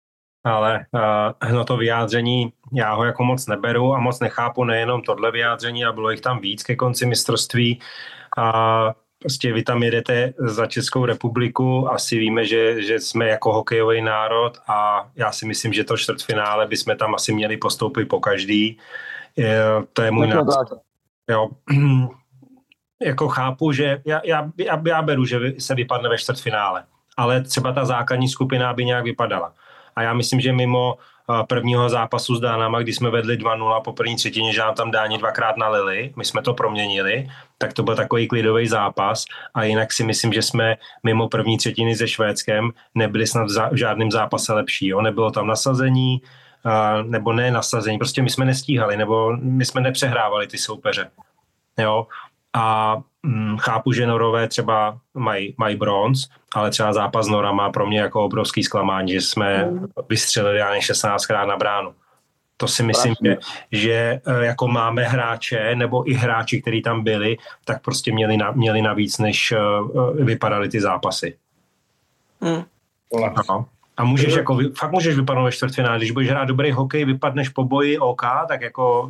Ale no to vyjádření, já ho jako moc neberu a moc nechápu nejenom tohle vyjádření, a bylo jich tam víc ke konci mistrovství. A prostě vy tam jedete za Českou republiku, asi víme, že jsme jako hokejový národ a já si myslím, že to čtvrtfinále bychom tam asi měli postoupit po každý. To je můj názor. Jo. Jako chápu, že já beru, že se vypadne ve čtvrtfinále, ale třeba ta základní skupina by nějak vypadala. A já myslím, že mimo prvního zápasu s Dánama, kdy jsme vedli 2-0 po první třetině, že nám tam Dáni dvakrát nalili, my jsme to proměnili, tak to byl takový klidový zápas a jinak si myslím, že jsme mimo první třetiny se Švédskem nebyli snad v žádném zápase lepší. Jo? Nebylo tam nasazení, nebo ne nasazení, prostě my jsme nestíhali, nebo my jsme nepřehrávali ty soupeře. Jo? A chápu, že Norové třeba mají bronz, ale třeba zápas s Norama pro mě jako obrovský zklamání, že jsme vystřelili ani 16krát na bránu. To si myslím, že jako máme hráče, nebo i hráči, kteří tam byli, tak prostě měli navíc, než vypadaly ty zápasy. No. A můžeš jako, fakt můžeš vypadnout ve čtvrtfinále, když budeš hrát dobrý hokej, vypadneš po boji OK, tak jako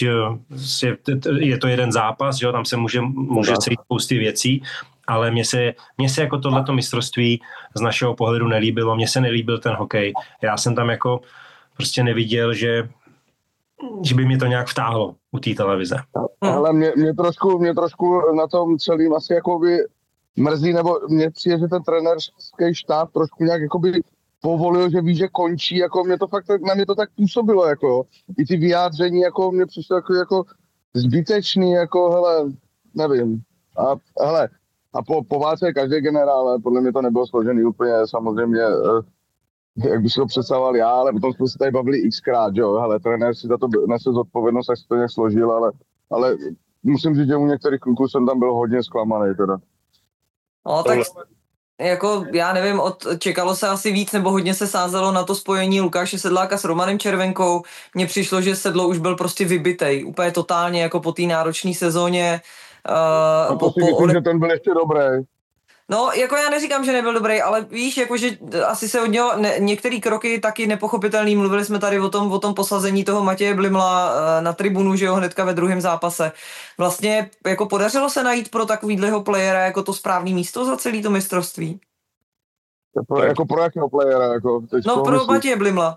je to jeden zápas, že jo, tam se může celý spousty věcí, ale mně se jako tohleto mistrovství z našeho pohledu nelíbilo, mně se nelíbil ten hokej. Já jsem tam jako prostě neviděl, že by mě to nějak vtáhlo u té televize. Ale mě trošku na tom celým asi jakoby mrzí, nebo mně přijde, že ten trenérský štáb trošku nějak jakoby povolil, že ví, že končí, jako mě to fakt, na mě to tak působilo, jako i ty vyjádření, jako mě přišlo jako zbytečný, jako hele, nevím. A po válce je každý generál, ale podle mě to nebylo složený úplně, samozřejmě, jak by si to představoval já, ale potom jsme se tady bavili xkrát, jo, hele, trenér si za to nese zodpovědnost, jak se to nějak složil, ale musím říct, že u některých kluků jsem tam byl hodně zklamaný, teda. No, tak jako, já nevím, čekalo se asi víc, nebo hodně se sázelo na to spojení Lukáše Sedláka s Romanem Červenkou. Mně přišlo, že Sedlo už byl prostě vybitej, úplně totálně, jako po té náročné sezóně. Myslím, že ten byl ještě dobrý. No, jako já neříkám, že nebyl dobrý, ale víš, jakože asi se od něho některé kroky taky nepochopitelný. Mluvili jsme tady o tom posazení toho Matěje Blimla na tribunu, že jo, hnedka ve druhém zápase. Vlastně jako podařilo se najít pro takovýhleho playera jako to správný místo za celý to mistrovství? Pro jakého playera? Jako, no, pro Matěje Blimla.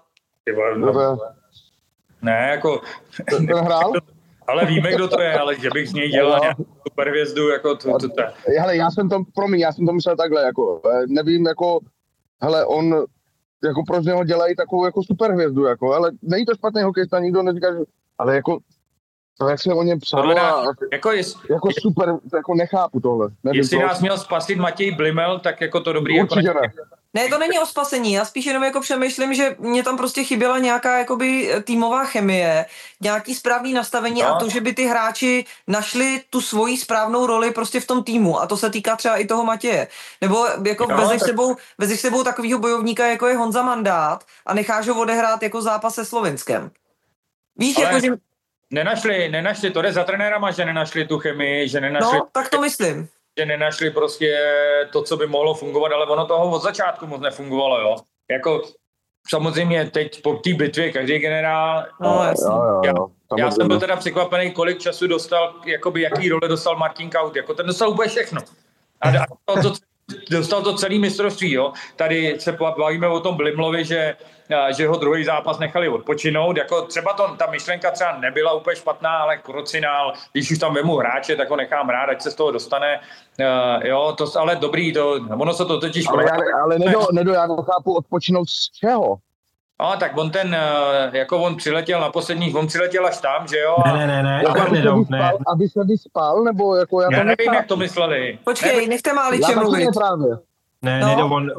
Ne, jako... Ten hrál? Ale víme, kdo to je, ale že bych z něj dělal nějakou superhvězdu, jako to. Hele, já jsem to myslel takhle, jako, nevím, jako, hele, on, jako proč z něho dělají takovou, jako superhvězdu, jako, ale není to špatný hokejista, nikdo neříká, že, ale jako, to, jak se o něm psalo, jako super, jako nechápu tohle. Nevím, jestli nás měl spasit Matěj Blimel, tak jako to dobrý. Určitě jako ne. Ne, to není o spasení, já spíš jenom jako přemýšlím, že mě tam prostě chyběla nějaká jakoby týmová chemie, nějaký správný nastavení a to, že by ty hráči našli tu svoji správnou roli prostě v tom týmu a to se týká třeba i toho Matěje. Nebo jako vezeš sebou takovýho bojovníka, jako je Honza Mandát a necháš ho odehrát jako zápas se Slovinskem. Víš, ale jako že... Nenašli, to jde za trenérama, že nenašli tu chemii, že nenašli... No, tak to myslím. Že nenašli prostě to, co by mohlo fungovat, ale ono toho od začátku moc nefungovalo, jo. Jako samozřejmě teď po té bitvě každý generál... No, já jsem byl teda překvapený, kolik času dostal, jakoby jaký role dostal Martin Kaut, jako ten dostal úplně všechno. A dostal to celý mistrovství, jo. Tady se bavíme o tom Blimlovi, že ho druhý zápas nechali odpočinout, jako třeba ta myšlenka třeba nebyla úplně špatná, ale Krocinál, když už tam vemu hráče, tak ho nechám rád, ať se z toho dostane, jo, to ale dobrý, ono se to totiž... Ale Nedo, já nechápu odpočinout z čeho? No, tak on přiletěl na posledních, on přiletěl až tam, že jo? Ne. Aby se vyspal, nebo jako já nevím, jak to mysleli. Počkej, nechte Máliče mluvit. Ne,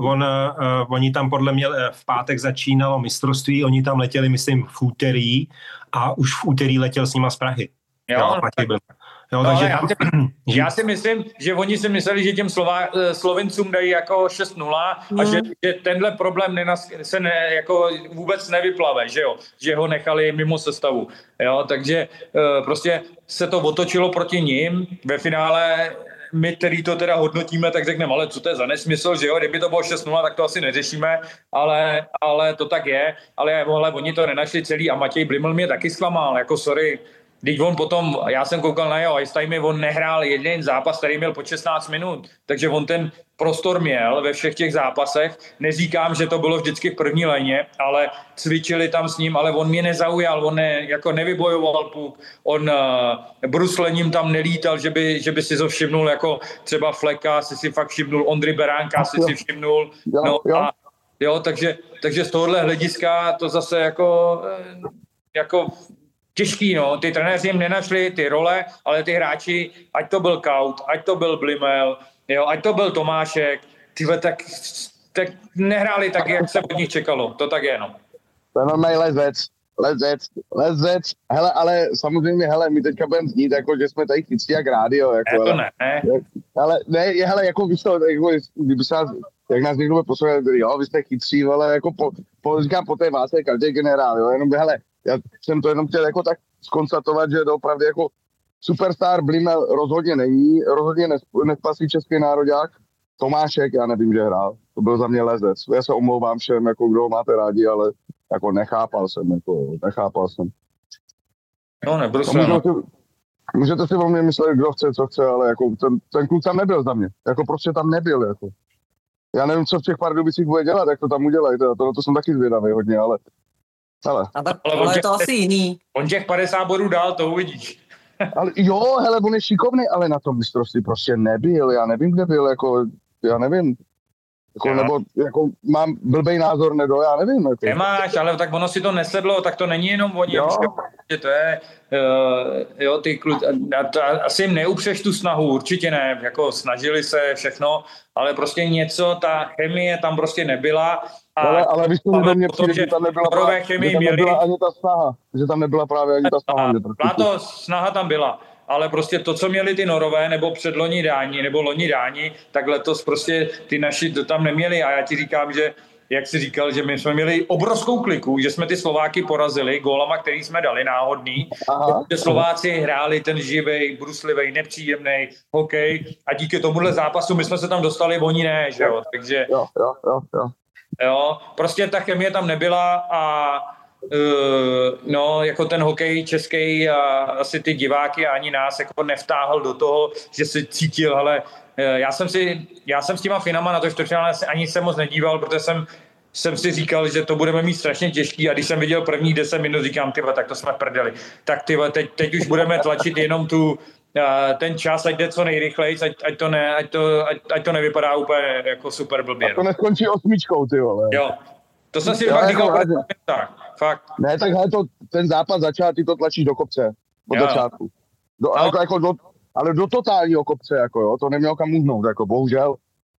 oni tam podle mě v pátek začínalo mistrovství, oni tam letěli, myslím, v úterý a už v úterý letěl s nima z Prahy. Jo, takže já si myslím, že oni si mysleli, že těm Slovincům dají jako 6-0 a že tenhle problém jako vůbec nevyplave, že jo, že ho nechali mimo sestavu, jo, takže prostě se to otočilo proti nim, ve finále my, který to teda hodnotíme, tak řekneme, ale co to je za nesmysl, že jo, kdyby to bylo 6-0, tak to asi neřešíme, ale to tak je, ale oni to nenašli celý a Matěj Bliml mě taky zklamal, jako sorry. Když on potom, já jsem koukal na jeho ice time, on nehrál jeden zápas, který měl po 16 minut, takže on ten prostor měl ve všech těch zápasech. Neříkám, že to bylo vždycky v první léně, ale cvičili tam s ním, ale on mě nezaujal, on jako nevybojoval puk, on bruslením tam nelítal, že by si to všimnul, jako třeba Fleka si fakt všimnul, Ondry Beránka si všimnul, takže z tohohle hlediska to zase jako těžký, no. Ty trenéři jim nenašli ty role, ale ty hráči, ať to byl Kaut, ať to byl Blimel, jo, ať to byl Tomášek, tyhle tak nehráli tak, jak se od nich čekalo. To tak je, no. To je normální lezec. Hele, ale samozřejmě, my teďka budeme znít, jako, že jsme tady chytří jak rádio. Jako, to ne. Ale ne, hele, jako víš to, jako, kdyby se nás, jak nás někdo bude poslouchat, jo, vy jste chytří, ale jako říkám, po té váce každý generál, jo, jenom hele, já jsem to jenom chtěl jako tak zkonstatovat, že opravdu jako superstar Blimel rozhodně není, rozhodně nespasí český nároďák. Tomášek, já nevím, že hrál, to byl za mě lezec. Já se omlouvám všem, jako kdo ho máte rádi, ale jako nechápal jsem. No, nebyl můžete si o mě myslet, kdo chce, co chce, ale jako ten kluk tam nebyl za mě. Jako prostě tam nebyl, jako. Já nevím, co v těch Pardubicích bude dělat, jak to tam udělají, to jsem taky zvědavý hodně, ale. Ale je to asi jiný. On těch 50 bodů dál, to uvidíš. Ale jo, hele, on je šikovný, ale na tom mistrovství prostě nebyl, já nevím, kde byl, jako, já nevím. Jako, nebo jako mám blbej názor, já nevím. Jako. Nemáš, ale tak ono si to nesedlo, tak to není jenom o něm, že to je, jo, ty asi jim neupřeš tu snahu, určitě ne, jako snažili se všechno, ale prostě něco, ta chemie tam prostě nebyla. Ale vy jste mě přijde, že tam nebyla ani ta snaha, že tam nebyla právě ani ta snaha. Snaha tam byla. Ale prostě to, co měli ty Norové, nebo předloni Dáni, nebo loni Dáni, tak letos prostě ty naši to tam neměli. A já ti říkám, že, jak jsi říkal, že my jsme měli obrovskou kliku, že jsme ty Slováky porazili gólama, který jsme dali náhodný. Že Slováci hráli ten živej, bruslivej, nepříjemný hokej a díky tomuhle zápasu my jsme se tam dostali, oni ne, že jo. Takže jo, prostě ta chemie tam nebyla a no, jako ten hokej český a asi ty diváky a ani nás jako nevtáhl do toho, že si cítil, ale já jsem s těma Finama na to čtvrtfinále ani se moc nedíval, protože jsem si říkal, že to budeme mít strašně těžký a když jsem viděl prvních 10 minut, říkám, tak to jsme prdeli. Tak teď už budeme tlačit jenom ten čas, ať jde co nejrychleji, ať to nevypadá úplně jako super blbě. A to neskončí 8, ty vole. Jo. To jsem si fakt říkal, tak, fakt. Ne, tak hele, ten zápas začal, ty to tlačíš do kopce, od začátku. Ale do totálního kopce, jako jo, to nemělo kam uhnout, jako bohužel.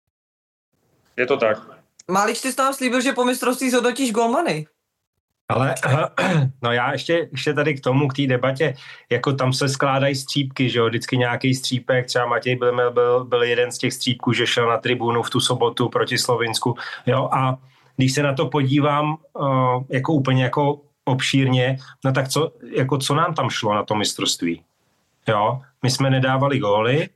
Je to tak. Málič, ty jsi nám slíbil, že po mistrovství zhodnotíš golmany. Ale no já ještě tady k tomu, k té debatě, jako tam se skládají střípky, že jo, vždycky nějaký střípek, třeba Matěj Blimel byl jeden z těch střípků, že šel na tribunu v tu sobotu proti Slovinsku, jo, a když se na to podívám jako úplně jako obšírně, no tak co nám tam šlo na to mistrovství? Jo, my jsme nedávali góly,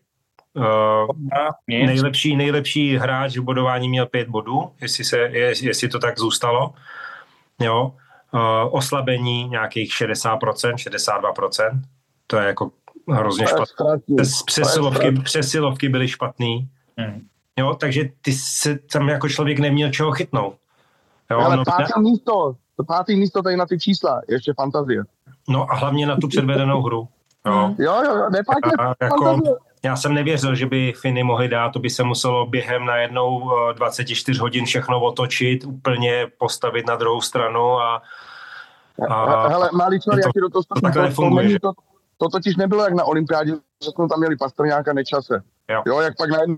nejlepší hráč v bodování měl 5 bodů, jestli to tak zůstalo, jo, oslabení nějakých 60%, 62%, to je jako hrozně špatný. Přesilovky byly špatný, jo, takže ty se tam jako člověk neměl čeho chytnout. Jo, ale pátý místo tady na ty čísla, ještě fantazie. No a hlavně na tu předvedenou hru. Jo, jako, já jsem nevěřil, že by Finy mohli dát, to by se muselo během najednou 24 hodin všechno otočit, úplně postavit na druhou stranu hele, malý člověk, jaký do toho takhle nefunguje. To totiž nebylo jak na olympiádě, že jsme tam měli Pastrňáka, Nečase. Jo, jak pak najednou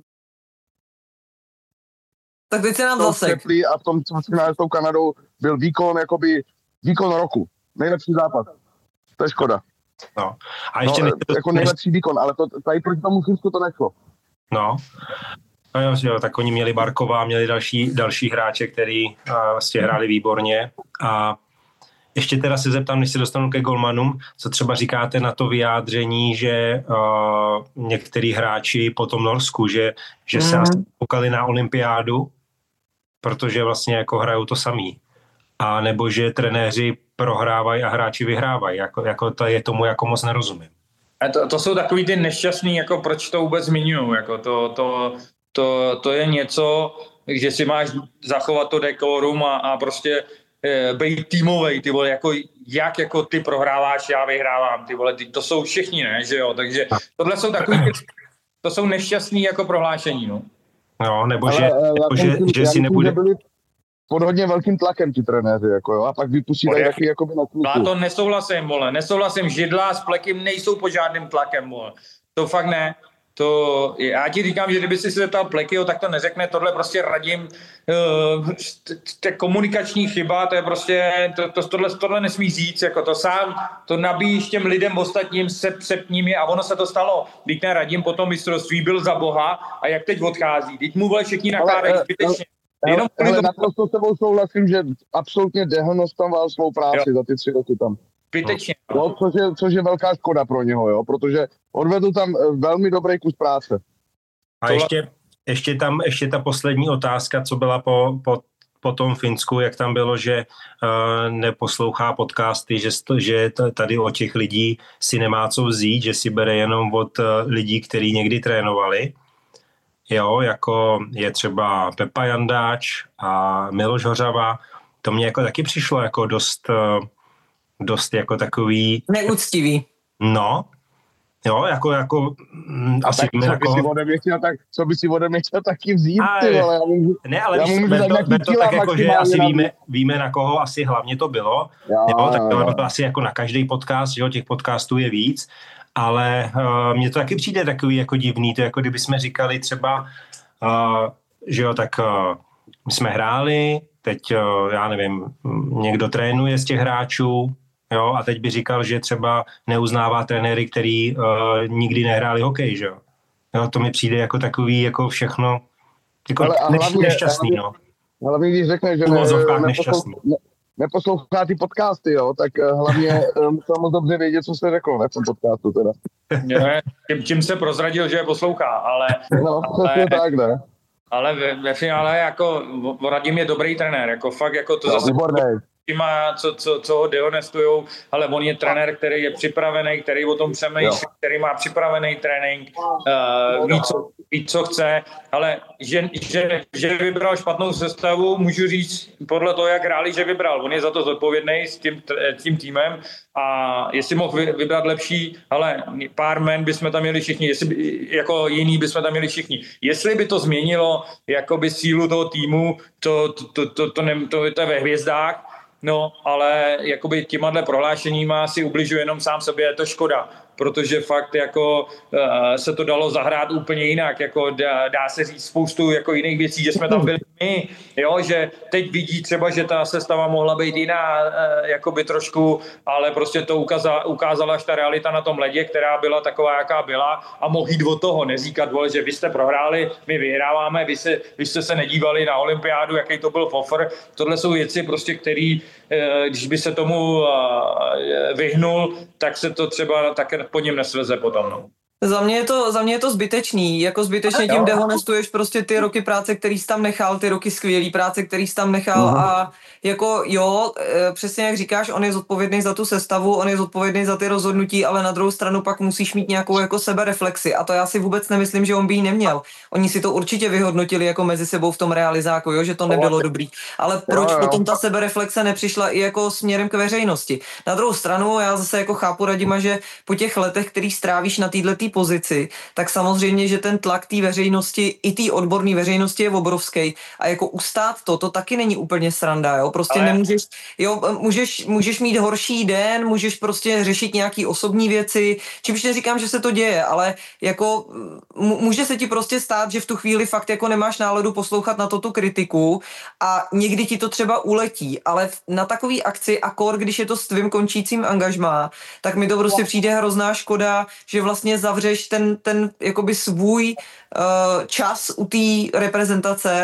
tak teď se nám zasek. A v tom finále s tou Kanadou byl výkon roku. Nejlepší zápas. To je škoda. No. A ještě jako nejlepší výkon, ale to, tady proti tomu Finsku to nešlo. No jo, tak oni měli Barkova, měli další hráče, který vlastně hráli výborně a ještě teda se zeptám, než se dostanu ke golmanům, co třeba říkáte na to vyjádření, že některý hráči po tom Norsku, že se asi koukali na olympiádu, protože vlastně jako hrajou to samý. A nebo že trenéři prohrávají a hráči vyhrávají. Jako to je tomu jako moc nerozumím. To jsou takový ty nešťastný, jako proč to vůbec zmiňují. Jako to je něco, že si máš zachovat to dekorum a prostě být týmovej, ty vole, jako ty prohráváš, já vyhrávám, ty vole, to jsou všichni, ne, že jo, takže tohle jsou takový, to jsou nešťastný jako prohlášení, no. No, nebo že si nebude... Pod hodně velkým tlakem ti trenéři, jako jo, a pak vypustívají taky jakoby na kluku. Já to nesouhlasím, Židla s Plekim nejsou pod žádným tlakem, vole. To fakt ne. Já ti říkám, že kdyby si zeptal Plekyho, tak to neřekne, tohle prostě Radim, to je komunikační chyba, to je prostě, tohle nesmí říct, jako to sám, to nabíjíš těm lidem ostatním, sepním je a ono se to stalo. Když ten Radim po tom mistrovství byl za boha a jak teď odchází, teď mu vole všichni nakládají zbytečně. Naprosto s tebou souhlasím, že absolutně dehonestoval svou práci za ty 3 roky tam. Zbytečně. No, což je velká škoda pro něho, jo, protože odvedl tam velmi dobrý kus práce. A ještě ta poslední otázka, co byla po tom Finsku, jak tam bylo, že neposlouchá podcasty, že tady od těch lidí si nemá co vzít, že si bere jenom od lidí, kteří někdy trénovali. Jo, jako je třeba Pepa Jandáč a Miloš Hořava. To mě jako taky přišlo jako dost jako takový... Neúctivý. No, jo, jako asi tak, co by si ode mě chtěl taky vzít, ty vole. Ale to tak jako, že asi víme, na koho asi hlavně to bylo. Tak to asi jako na každý podcast, že jo, těch podcastů je víc. Ale mně to taky přijde takový jako divný, to jako kdyby jsme říkali třeba, že jo, tak my jsme hráli, teď já nevím, někdo trénuje z těch hráčů, jo, a teď by říkal, že třeba neuznává trenéry, který nikdy nehráli hokej, že jo. Jo, to mi přijde jako takový, jako všechno, jako nešťastný, no. Hlavně když řekne, že neposlouchá ty podcasty, jo, tak hlavně musel moc dobře vědět, co jste řekl v tom podcastu teda. Čím se prozradil, že je poslouchá, ale... No, přesně tak, ne? Ale ve finále jako Radim je dobrý trenér, jako fakt jako to zase... Má, co ho dehonestujou, ale on je trenér, který je připravený, který o tom přemýšlí, který má připravený trénink, ví, co chce, ale že vybral špatnou sestavu, můžu říct podle toho, jak hráli, že vybral. On je za to zodpovědný s tím týmem a jestli mohl vybrat lepší, ale pár men bychom tam měli všichni, jako jiný bychom tam měli všichni. Jestli by to změnilo jakoby sílu toho týmu, to je ve hvězdách. No, ale jakoby těma prohlášeníma si ubližuje jenom sám sobě, je to škoda, protože fakt jako se to dalo zahrát úplně jinak, jako dá se říct spoustu jako jiných věcí, že jsme tam byli my, jo, že teď vidí třeba, že ta sestava mohla být jiná, jakoby trošku, ale prostě to ukázala až ta realita na tom ledě, která byla taková, jaká byla a mohl jít od toho, neříkat, vole, že vy jste prohráli, my vyhráváme, vy jste se nedívali na olympiádu, jaký to byl fofr, tohle jsou věci prostě, který, když by se tomu vyhnul, tak se to třeba také po něm nesveze potom, no. Za mě je to zbytečný, jako zbytečně tím dehonestuješ prostě ty roky práce, který jsi tam nechal, ty roky skvělý práce, který jsi tam nechal a jako jo, přesně jak říkáš, on je zodpovědný za tu sestavu, on je zodpovědný za ty rozhodnutí, ale na druhou stranu pak musíš mít nějakou jako sebereflexi a to já si vůbec nemyslím, že on by ji neměl. Oni si to určitě vyhodnotili jako mezi sebou v tom realizáku, jo, že to nebylo dobrý. Ale proč potom ta sebereflexe nepřišla i jako směrem k veřejnosti? Na druhou stranu já zase jako chápu Radima, že po těch letech, který strávíš na této pozici, tak samozřejmě, že ten tlak té veřejnosti i té odborné veřejnosti je obrovský a jako ustát to taky není úplně sranda, jo, prostě nemůžeš, jo, můžeš mít horší den, můžeš prostě řešit nějaký osobní věci, čímž neříkám, že se to děje, ale jako může se ti prostě stát, že v tu chvíli fakt jako nemáš náladu poslouchat na tu kritiku a někdy ti to třeba uletí, ale na takový akci a kor, když je to s tvým končícím angažmá, tak mi to prostě přijde hrozná škoda, že vlastně zavřeš ten jakoby svůj čas u té reprezentace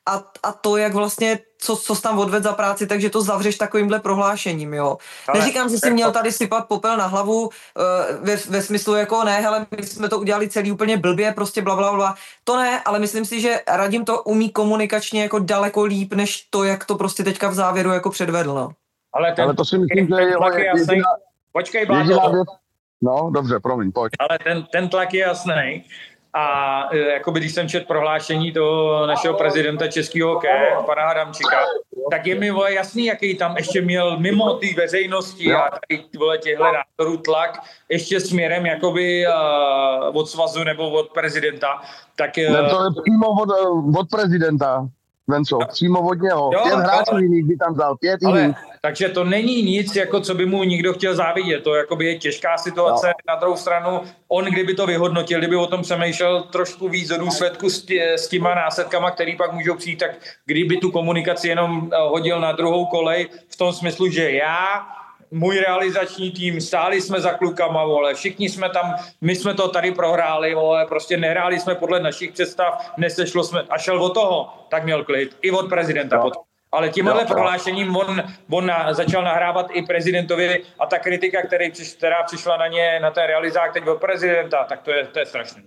a to, jak vlastně, co jsi tam odvedl za práci, takže to zavřeš takovýmhle prohlášením, jo. Neříkám, že jsi měl tady sypat popel na hlavu ve smyslu jako ne, hele, my jsme to udělali celý úplně blbě, prostě blablabla. To ne, ale myslím si, že Radim to umí komunikačně jako daleko líp, než to, jak to prostě teďka v závěru jako předvedl, no. Ale to si myslím, že je jasný. Počkej, Bláto. No, dobře, promiň, pojď. Ale ten tlak je jasný. A jakoby, když jsem četl prohlášení toho našeho prezidenta českého hokeje, pana Adamčika, tak je mi jasný, jaký tam ještě měl mimo té veřejnosti a tady těchto názorů tlak ještě směrem jakoby od svazu nebo od prezidenta. Tak, ne, to je přímo od prezidenta. Venco, přímo od něho. 5 hráčů jiných by tam dal, 5 jiných. Takže to není nic, jako co by mu někdo chtěl závidět. To jakoby je těžká situace. Na druhou stranu, on kdyby to vyhodnotil, kdyby o tom přemýšlel trošku víc do důsledku s těma následkama, který pak můžou přijít, tak kdyby tu komunikaci jenom hodil na druhou kolej v tom smyslu, že můj realizační tým, stáli jsme za klukama, vole, všichni jsme tam, my jsme to tady prohráli, vole, prostě nehráli jsme podle našich představ, nesešlo jsme a šel od toho, tak měl klid, i od prezidenta potom. Ale tímhle prohlášením on začal nahrávat i prezidentovi a ta kritika, která přišla na ně, na ten realizák teď od prezidenta, tak to je strašné.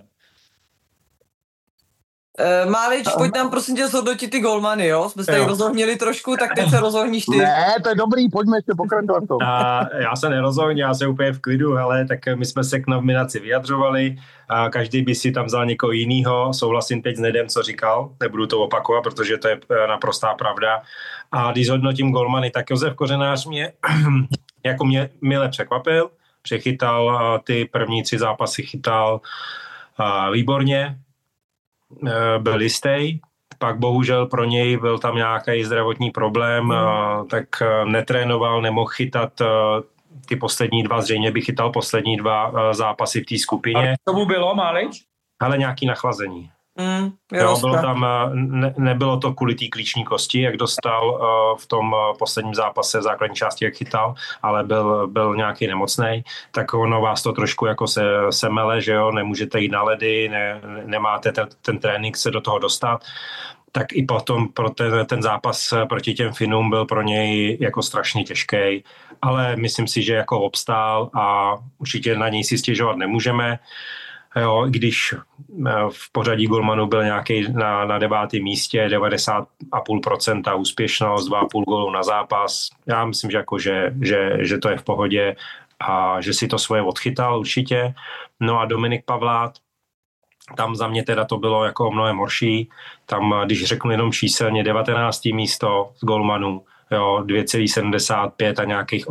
Málič, pojď tam prosím tě zhodnotit ty golmany, jo? Jsme se tady rozohnili trošku, tak teď se rozohníš ty. Ne, to je dobrý, pojďme ještě pokračovat to. Já se nerozohně, já jsem úplně v klidu, hele, tak my jsme se k nominaci vyjadřovali, a každý by si tam vzal někoho jinýho, souhlasím teď s Nedem, co říkal, nebudu to opakovat, protože to je naprostá pravda. A když zhodnotím golmany, tak Josef Kořenář mě mile překvapil, přechytal ty první 3 zápasy, chytal výborně, byl jistý, pak bohužel pro něj byl tam nějaký zdravotní problém, tak netrénoval, nemohl chytat ty poslední 2, zřejmě by chytal poslední 2 zápasy v té skupině. A to mu bylo, Málič? Ale nějaký nachlazení. Bylo tam, nebylo to kvůli té klíční kosti, jak dostal v tom posledním zápase v základní části, jak chytal, ale byl nějaký nemocnej, tak ono vás to trošku jako se mele, že jo, nemůžete jít na ledy, nemáte ten trénink se do toho dostat, tak i potom pro ten zápas proti těm Finům byl pro něj jako strašně těžký, ale myslím si, že jako obstál a určitě na něj si stěžovat nemůžeme. Jo, když v pořadí golmanů byl nějaký na 9. místě, 90,5% úspěšnost, 2,5 gólu na zápas. Já myslím, že to je v pohodě a že si to svoje odchytal určitě. No a Dominik Pavlát, tam za mě teda to bylo jako mnohem horší. Tam, když řeknu jenom číselně, 19. místo z golmanů, jo, 2,75 a nějakých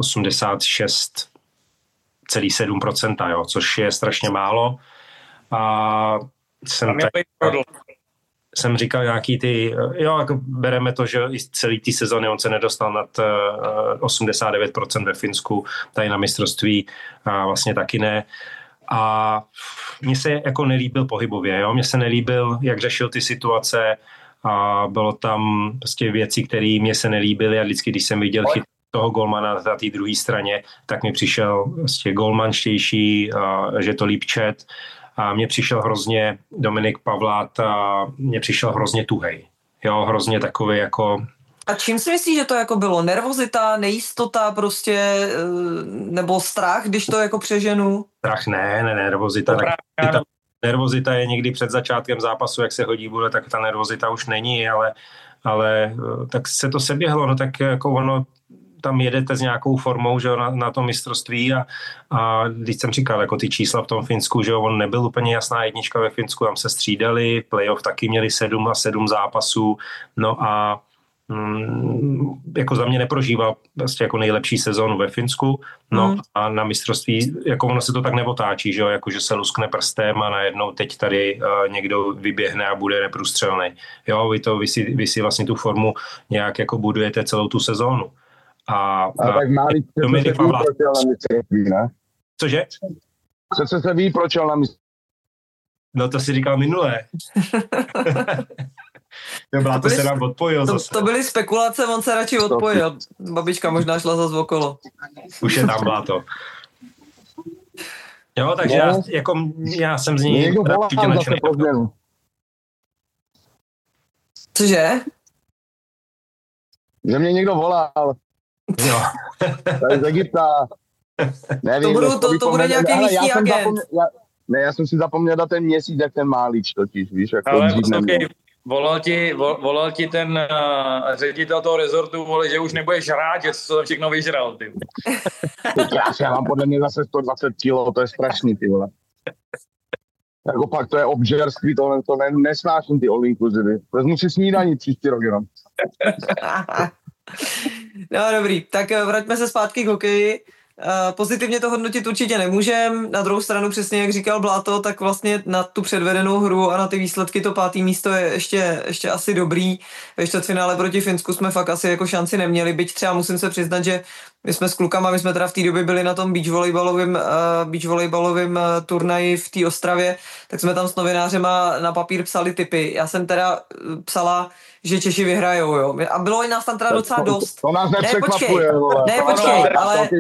86,7%, jo, což je strašně málo. A jsem říkal nějaký ty, jako bereme to, že i celý té sezony on se nedostal nad 89% ve Finsku, tady na mistrovství a vlastně taky ne. A mně se jako nelíbil pohybově, jo? Mně se nelíbil, jak řešil ty situace a bylo tam prostě věci, které mně se nelíbily a vždycky, když jsem viděl chyt toho golmana na té druhé straně, tak mi přišel prostě golmanštější, že to líp čet. A mně přišel hrozně Dominik Pavlát a mně přišel hrozně tuhej. Jo, hrozně takový jako... A čím si myslíš, že to jako bylo? Nervozita, nejistota prostě, nebo strach, když to jako přeženu? Strach ne, nervozita. Nervozita je někdy před začátkem zápasu, jak se hodí bude, tak ta nervozita už není, ale tak se to seběhlo, no tak jako ono tam jedete s nějakou formou, že na to mistrovství a když jsem říkal, jako ty čísla v tom Finsku, že on nebyl úplně jasná jednička ve Finsku, tam se střídali, playoff taky měli 7 zápasů, no a jako za mě neprožíval vlastně jako nejlepší sezónu ve Finsku, no a na mistrovství, jako ono se to tak neotáčí, že jo, jako že se luskne prstem a najednou teď tady někdo vyběhne a bude neprůstřelný. Jo, vy si vlastně tu formu nějak jako budujete celou tu sezónu. A tak Málič se vypročil na mistrovství, ne? Cože? Přece se vypročil na mistrovství. No to si říkal minule. To se nám odpojil zase. To byly spekulace, on se radši odpojil. Babička možná šla zase okolo. Už je tam Bláto. Jo, takže já jsem z ní určitě nadšený. Cože? Že mě někdo volal. Jo. To je z Egypta. Nevím, to bude nějaký místní agent. Já jsem si zapomněl dát ten měsíc, jak ten Málič totiž, víš, jak ale poslouchej, volal ti ten ředitel toho rezortu, vole, že už nebudeš rád, že jsi to všechno vyžral, ty. Já mám podle mě zase 120 kilo, to je strašný, ty vole. Jako pak to je obžerství, to nesnáším ty all inclusive. Vezmu si snídaní příští rok jenom. No dobrý, tak vraťme se zpátky k hokeji. Pozitivně to hodnotit určitě nemůžem, na druhou stranu přesně jak říkal Bláto, tak vlastně na tu předvedenou hru a na ty výsledky to 5. místo je ještě asi dobrý. Ve čtvrtfinále proti Finsku jsme fakt asi jako šanci neměli, byť třeba musím se přiznat, že my jsme s klukama, my jsme teda v té době byli na tom beach volejbalovým turnaji v té Ostravě, tak jsme tam s novinářema na papír psali tipy. Já jsem teda psala, že Češi vyhrajou, jo. A bylo i nás tam teda docela dost. To nás nepřekvapuje, vole. Ne, počkej, ale...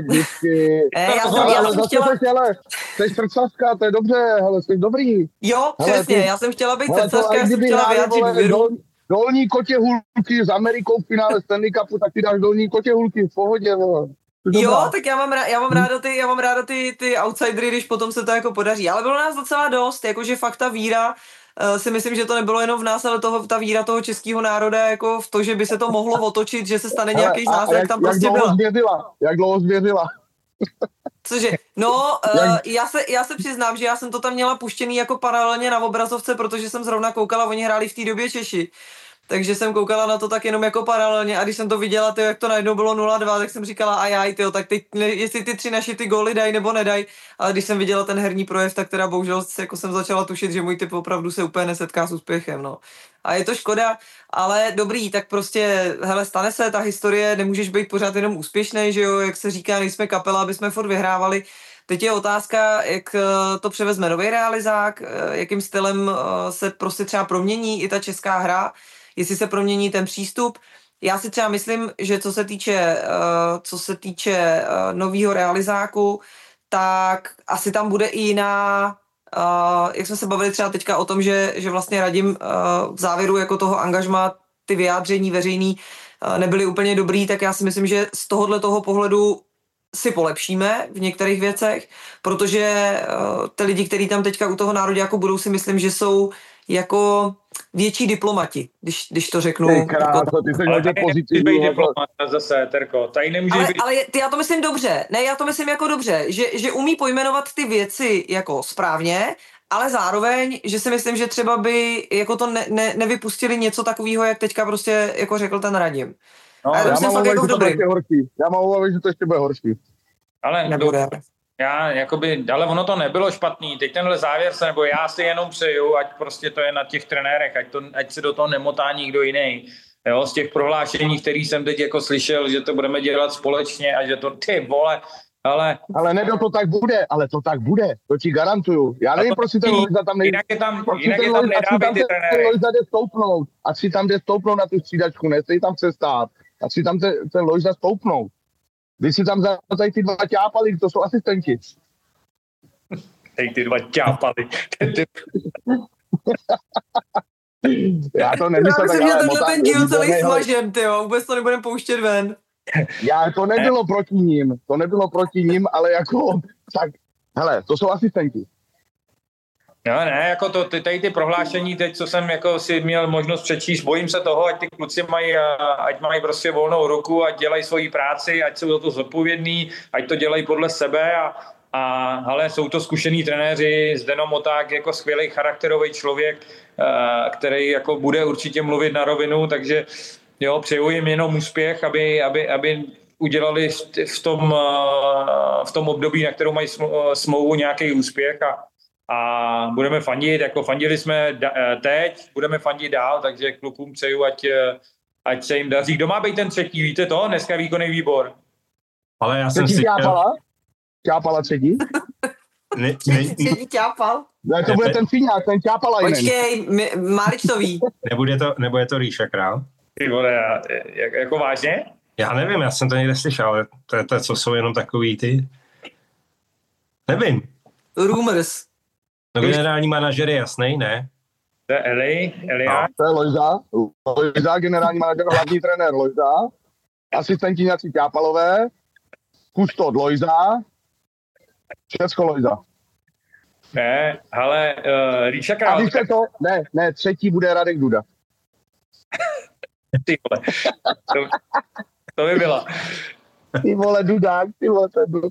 Já jsem chtěla... Jsi srdcařka, to je dobře, hele, jsi dobrý. Jo, přesně, já jsem chtěla být srdcařka, já jsem chtěla vyjádřit důvěru. Dolní kotěhulky s Amerikou v finále Stanley Cupu, tak ty dáš dolní kotěhulky v pohodě, vole. Jo, tak já mám ráda ty outsidery, když potom se to jako podaří. Ale bylo nás docela dost, jakože fakt ta víra, si myslím, že to nebylo jenom v nás, ale ta víra toho českého národa jako v to, že by se to mohlo otočit, že se stane nějaký zázrak, tam prostě byla. Jak dlouho zvěřila? Cože? No, já se přiznám, že já jsem to tam měla puštěný jako paralelně na obrazovce, protože jsem zrovna koukala, oni hráli v té době Češi. Takže jsem koukala na to tak jenom jako paralelně a když jsem to viděla, tyjo, jak to najednou bylo 0-2, tak jsem říkala ajaj, tyjo, tak teď, jestli ty 3 naši ty góly dají nebo nedají, ale když jsem viděla ten herní projev, tak teda bohužel jako jsem začala tušit, že můj typ opravdu se úplně nesetká s úspěchem, no. A je to škoda, ale dobrý, tak prostě, hele, stane se, ta historie, nemůžeš být pořád jenom úspěšný, že jo, jak se říká, nejsme kapela, aby jsme furt vyhrávali. Teď je otázka, jak to převezme nový realizák, jakým stylem se prostě třeba promění i ta česká hra, jestli se promění ten přístup. Já si třeba myslím, že co se týče nového realizáku, tak asi tam bude i jiná, jak jsme se bavili třeba teďka o tom, že vlastně Radim v závěru jako toho angažma, ty vyjádření veřejný nebyly úplně dobrý, tak já si myslím, že z tohoto pohledu si polepšíme v některých věcech, protože ty lidi, kteří tam teďka u toho nároďáku budou, si myslím, že jsou jako větší diplomati, když to řeknu. Ty jsi hodně pozitivní. Diplomat zase, Terko. Tady nemůže být... Ale já to myslím dobře. Ne, já to myslím jako dobře, že umí pojmenovat ty věci jako správně, ale zároveň, že si myslím, že třeba by jako to nevypustili něco takového, jak teďka prostě jako řekl ten Radim. No, já mám obavy, jako že to ještě horší. Já mám obavy, že to ještě bude horší. Ale nebude. Ale ono to nebylo špatný. Teď tenhle závěr nebo já si jenom přeju, ať prostě to je na těch trenérech, ať se do toho nemotá nikdo jiný. Jo, z těch prohlášení, který jsem teď jako slyšel, že to budeme dělat společně a že to ty vole, ale ne, to tak bude, to ti garantuju. Já nevím, proč si ten Lojza tam nejde. Jinak je tam nedá ty trenéry. Lojza jde stoupnout, ať si tam jde stoupnout na tu střídačku, nechci tam přestát, ať si tam ten Lojza stoupnout. Když si tam zastají ty 2 ťápali, to jsou asistenti. Ty 2 ťápali. Já to nemyslím. Já myslím, že ten díl celý smažem, tyjo, vůbec to nebudeme pouštět ven. To nebylo proti ním, ale jako, tak, hele, to jsou asistenti. No ne, jako tady ty prohlášení teď, co jsem jako si měl možnost přečíst, bojím se toho, ať ty kluci ať mají prostě volnou ruku, ať dělají svoji práci, ať jsou za to zodpovědní, ať to dělají podle sebe a hele, jsou to zkušení trenéři, Zdeno Moták jako skvělý charakterový člověk, který jako bude určitě mluvit na rovinu, takže jo, přeju jim jenom úspěch, aby udělali v tom období, na kterou mají smlouvu, nějaký úspěch a budeme fandit, jako fandili jsme teď, budeme fandit dál, takže klukům přeju, ať se jim daří. Kdo má být ten třetí, víte to? Dneska výkonný výbor. Ale já jsem si... Ťápala třetí? Třetí ťápal? Ne, to bude ten Fíňák, ten Ťápala jiný. Počkej, Márič to ví. Nebude to Ríša Král? Ty vole, jako vážně? Já nevím, já jsem to někde slyšel, ale to co jsou jenom takový ty... Nevím. Rumors. No generální manažer je jasnej, ne? To je Eli. To je Lojza, generální manažer, hlavní trenér Lojza. asistenti nějací Kápalové, Kustod Lojza, Česko Lojza. Ne, ale Ríša A Král... víš to? Ne, třetí bude Radek Duda. Ty vole. To by byla. Ty vole, Dudák, ty vole, to je blb.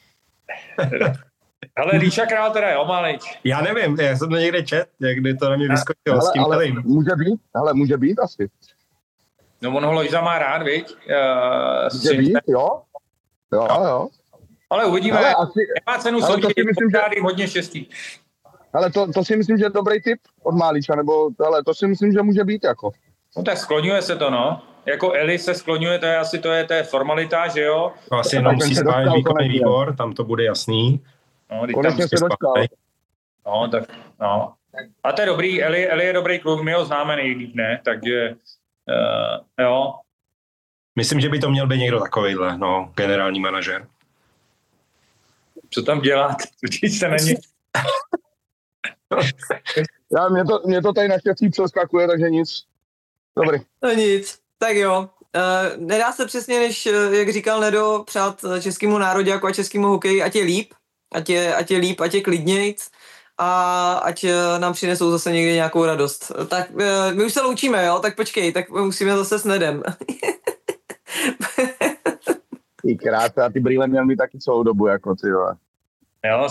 Ale Ríša Král teda, jo, Málič? Já nevím, já jsem to někde čet, někdy to na mě vyskočilo s tím ale nevím. může být asi. No on ho Lojza má rád, viď? Může být, jo. Ale uvidíme, ale nemá cenu soutěžit, že... hodně štěstí. Ale to si myslím, že je dobrý tip od Máliča, nebo ale to si myslím, že může být jako. No tak skloňuje se to, no. Jako Eli se skloňuje, to je formalita, že jo? To asi jenom musí schválit výkonný výbor, tam to bude jasný. No, konečně se dočkal. No, tak, no. A to je dobrý, Eli je dobrý kluk, my ho známe nejlíp, ne? Takže, jo. Myslím, že by to měl být někdo takovejhle, no, generální manažer. Co tam dělat? Učíš se na ně. Mě to tady naštěstí přeskakuje, takže nic. Dobrý. No nic, tak jo. Nedá se přesně, než, jak říkal Nedo, přát českému nároďáku a českému hokeji, ať je líp, ať je klidnějc a ať nám přinesou zase někdy nějakou radost. Tak my už se loučíme, jo? Tak počkej, tak musíme zase s Nedem. Ty krásně, a ty brýle měl mít taky celou dobu, jako ty, jo. Jo,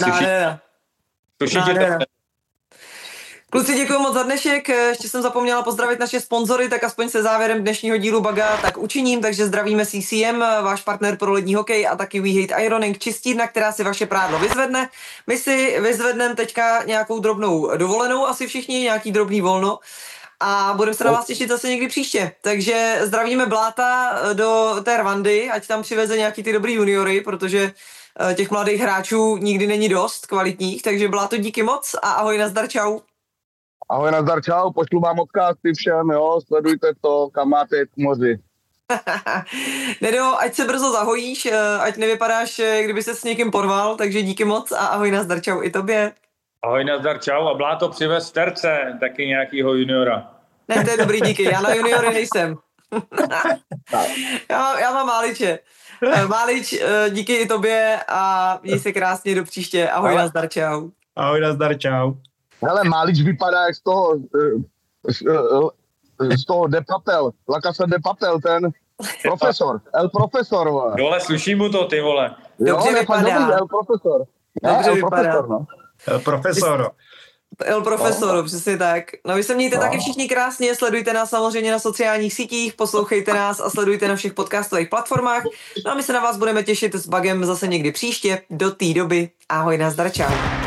Kluci, děkuji moc za dnešek, ještě jsem zapomněla pozdravit naše sponzory, tak aspoň se závěrem dnešního dílu Baga tak učiním, takže zdravíme CCM, váš partner pro lední hokej a taky We Hate Ironing, čistírna, která si vaše prádlo vyzvedne. My si vyzvedneme teďka nějakou drobnou dovolenou, asi všichni, nějaký drobný volno a budeme se na vás těšit zase někdy příště. Takže zdravíme Bláta do té Rwandy, ať tam přiveze nějaký ty dobrý juniory, protože těch mladých hráčů nikdy není dost kvalitních, takže Bláto díky moc a ahoj, nazdar, čau. Ahoj, nazdar, čau, pošlu vám odkázky všem, jo, sledujte to, kam máte k moři. Nedo, ať se brzo zahojíš, ať nevypadáš, kdyby se s někým porval, takže díky moc a ahoj, nazdar, čau i tobě. Ahoj, nazdar, čau a Bláto přivez Terce, taky nějakýho juniora. Ne, to je dobrý, díky, já na juniory nejsem. já mám Máliče. Málič, díky i tobě a měj se krásně do příště. Ahoj, nazdar, čau. Ahoj, nazdar, čau. Hele, Málič vypadá jak z toho De Papel, La Casa de Papel, ten profesor, El Profesor, vole. Vole, sluší mu to, ty vole. Dobře vypadá. El Profesor. Dobře vypadá. Profesor, no. El Profesor. El Profesor, přesně tak. No vy se mějte taky všichni krásně, sledujte nás samozřejmě na sociálních sítích, poslouchejte nás a sledujte na všech podcastových platformách. No a my se na vás budeme těšit s Bagem zase někdy příště. Do té doby, ahoj, nazdar, čau.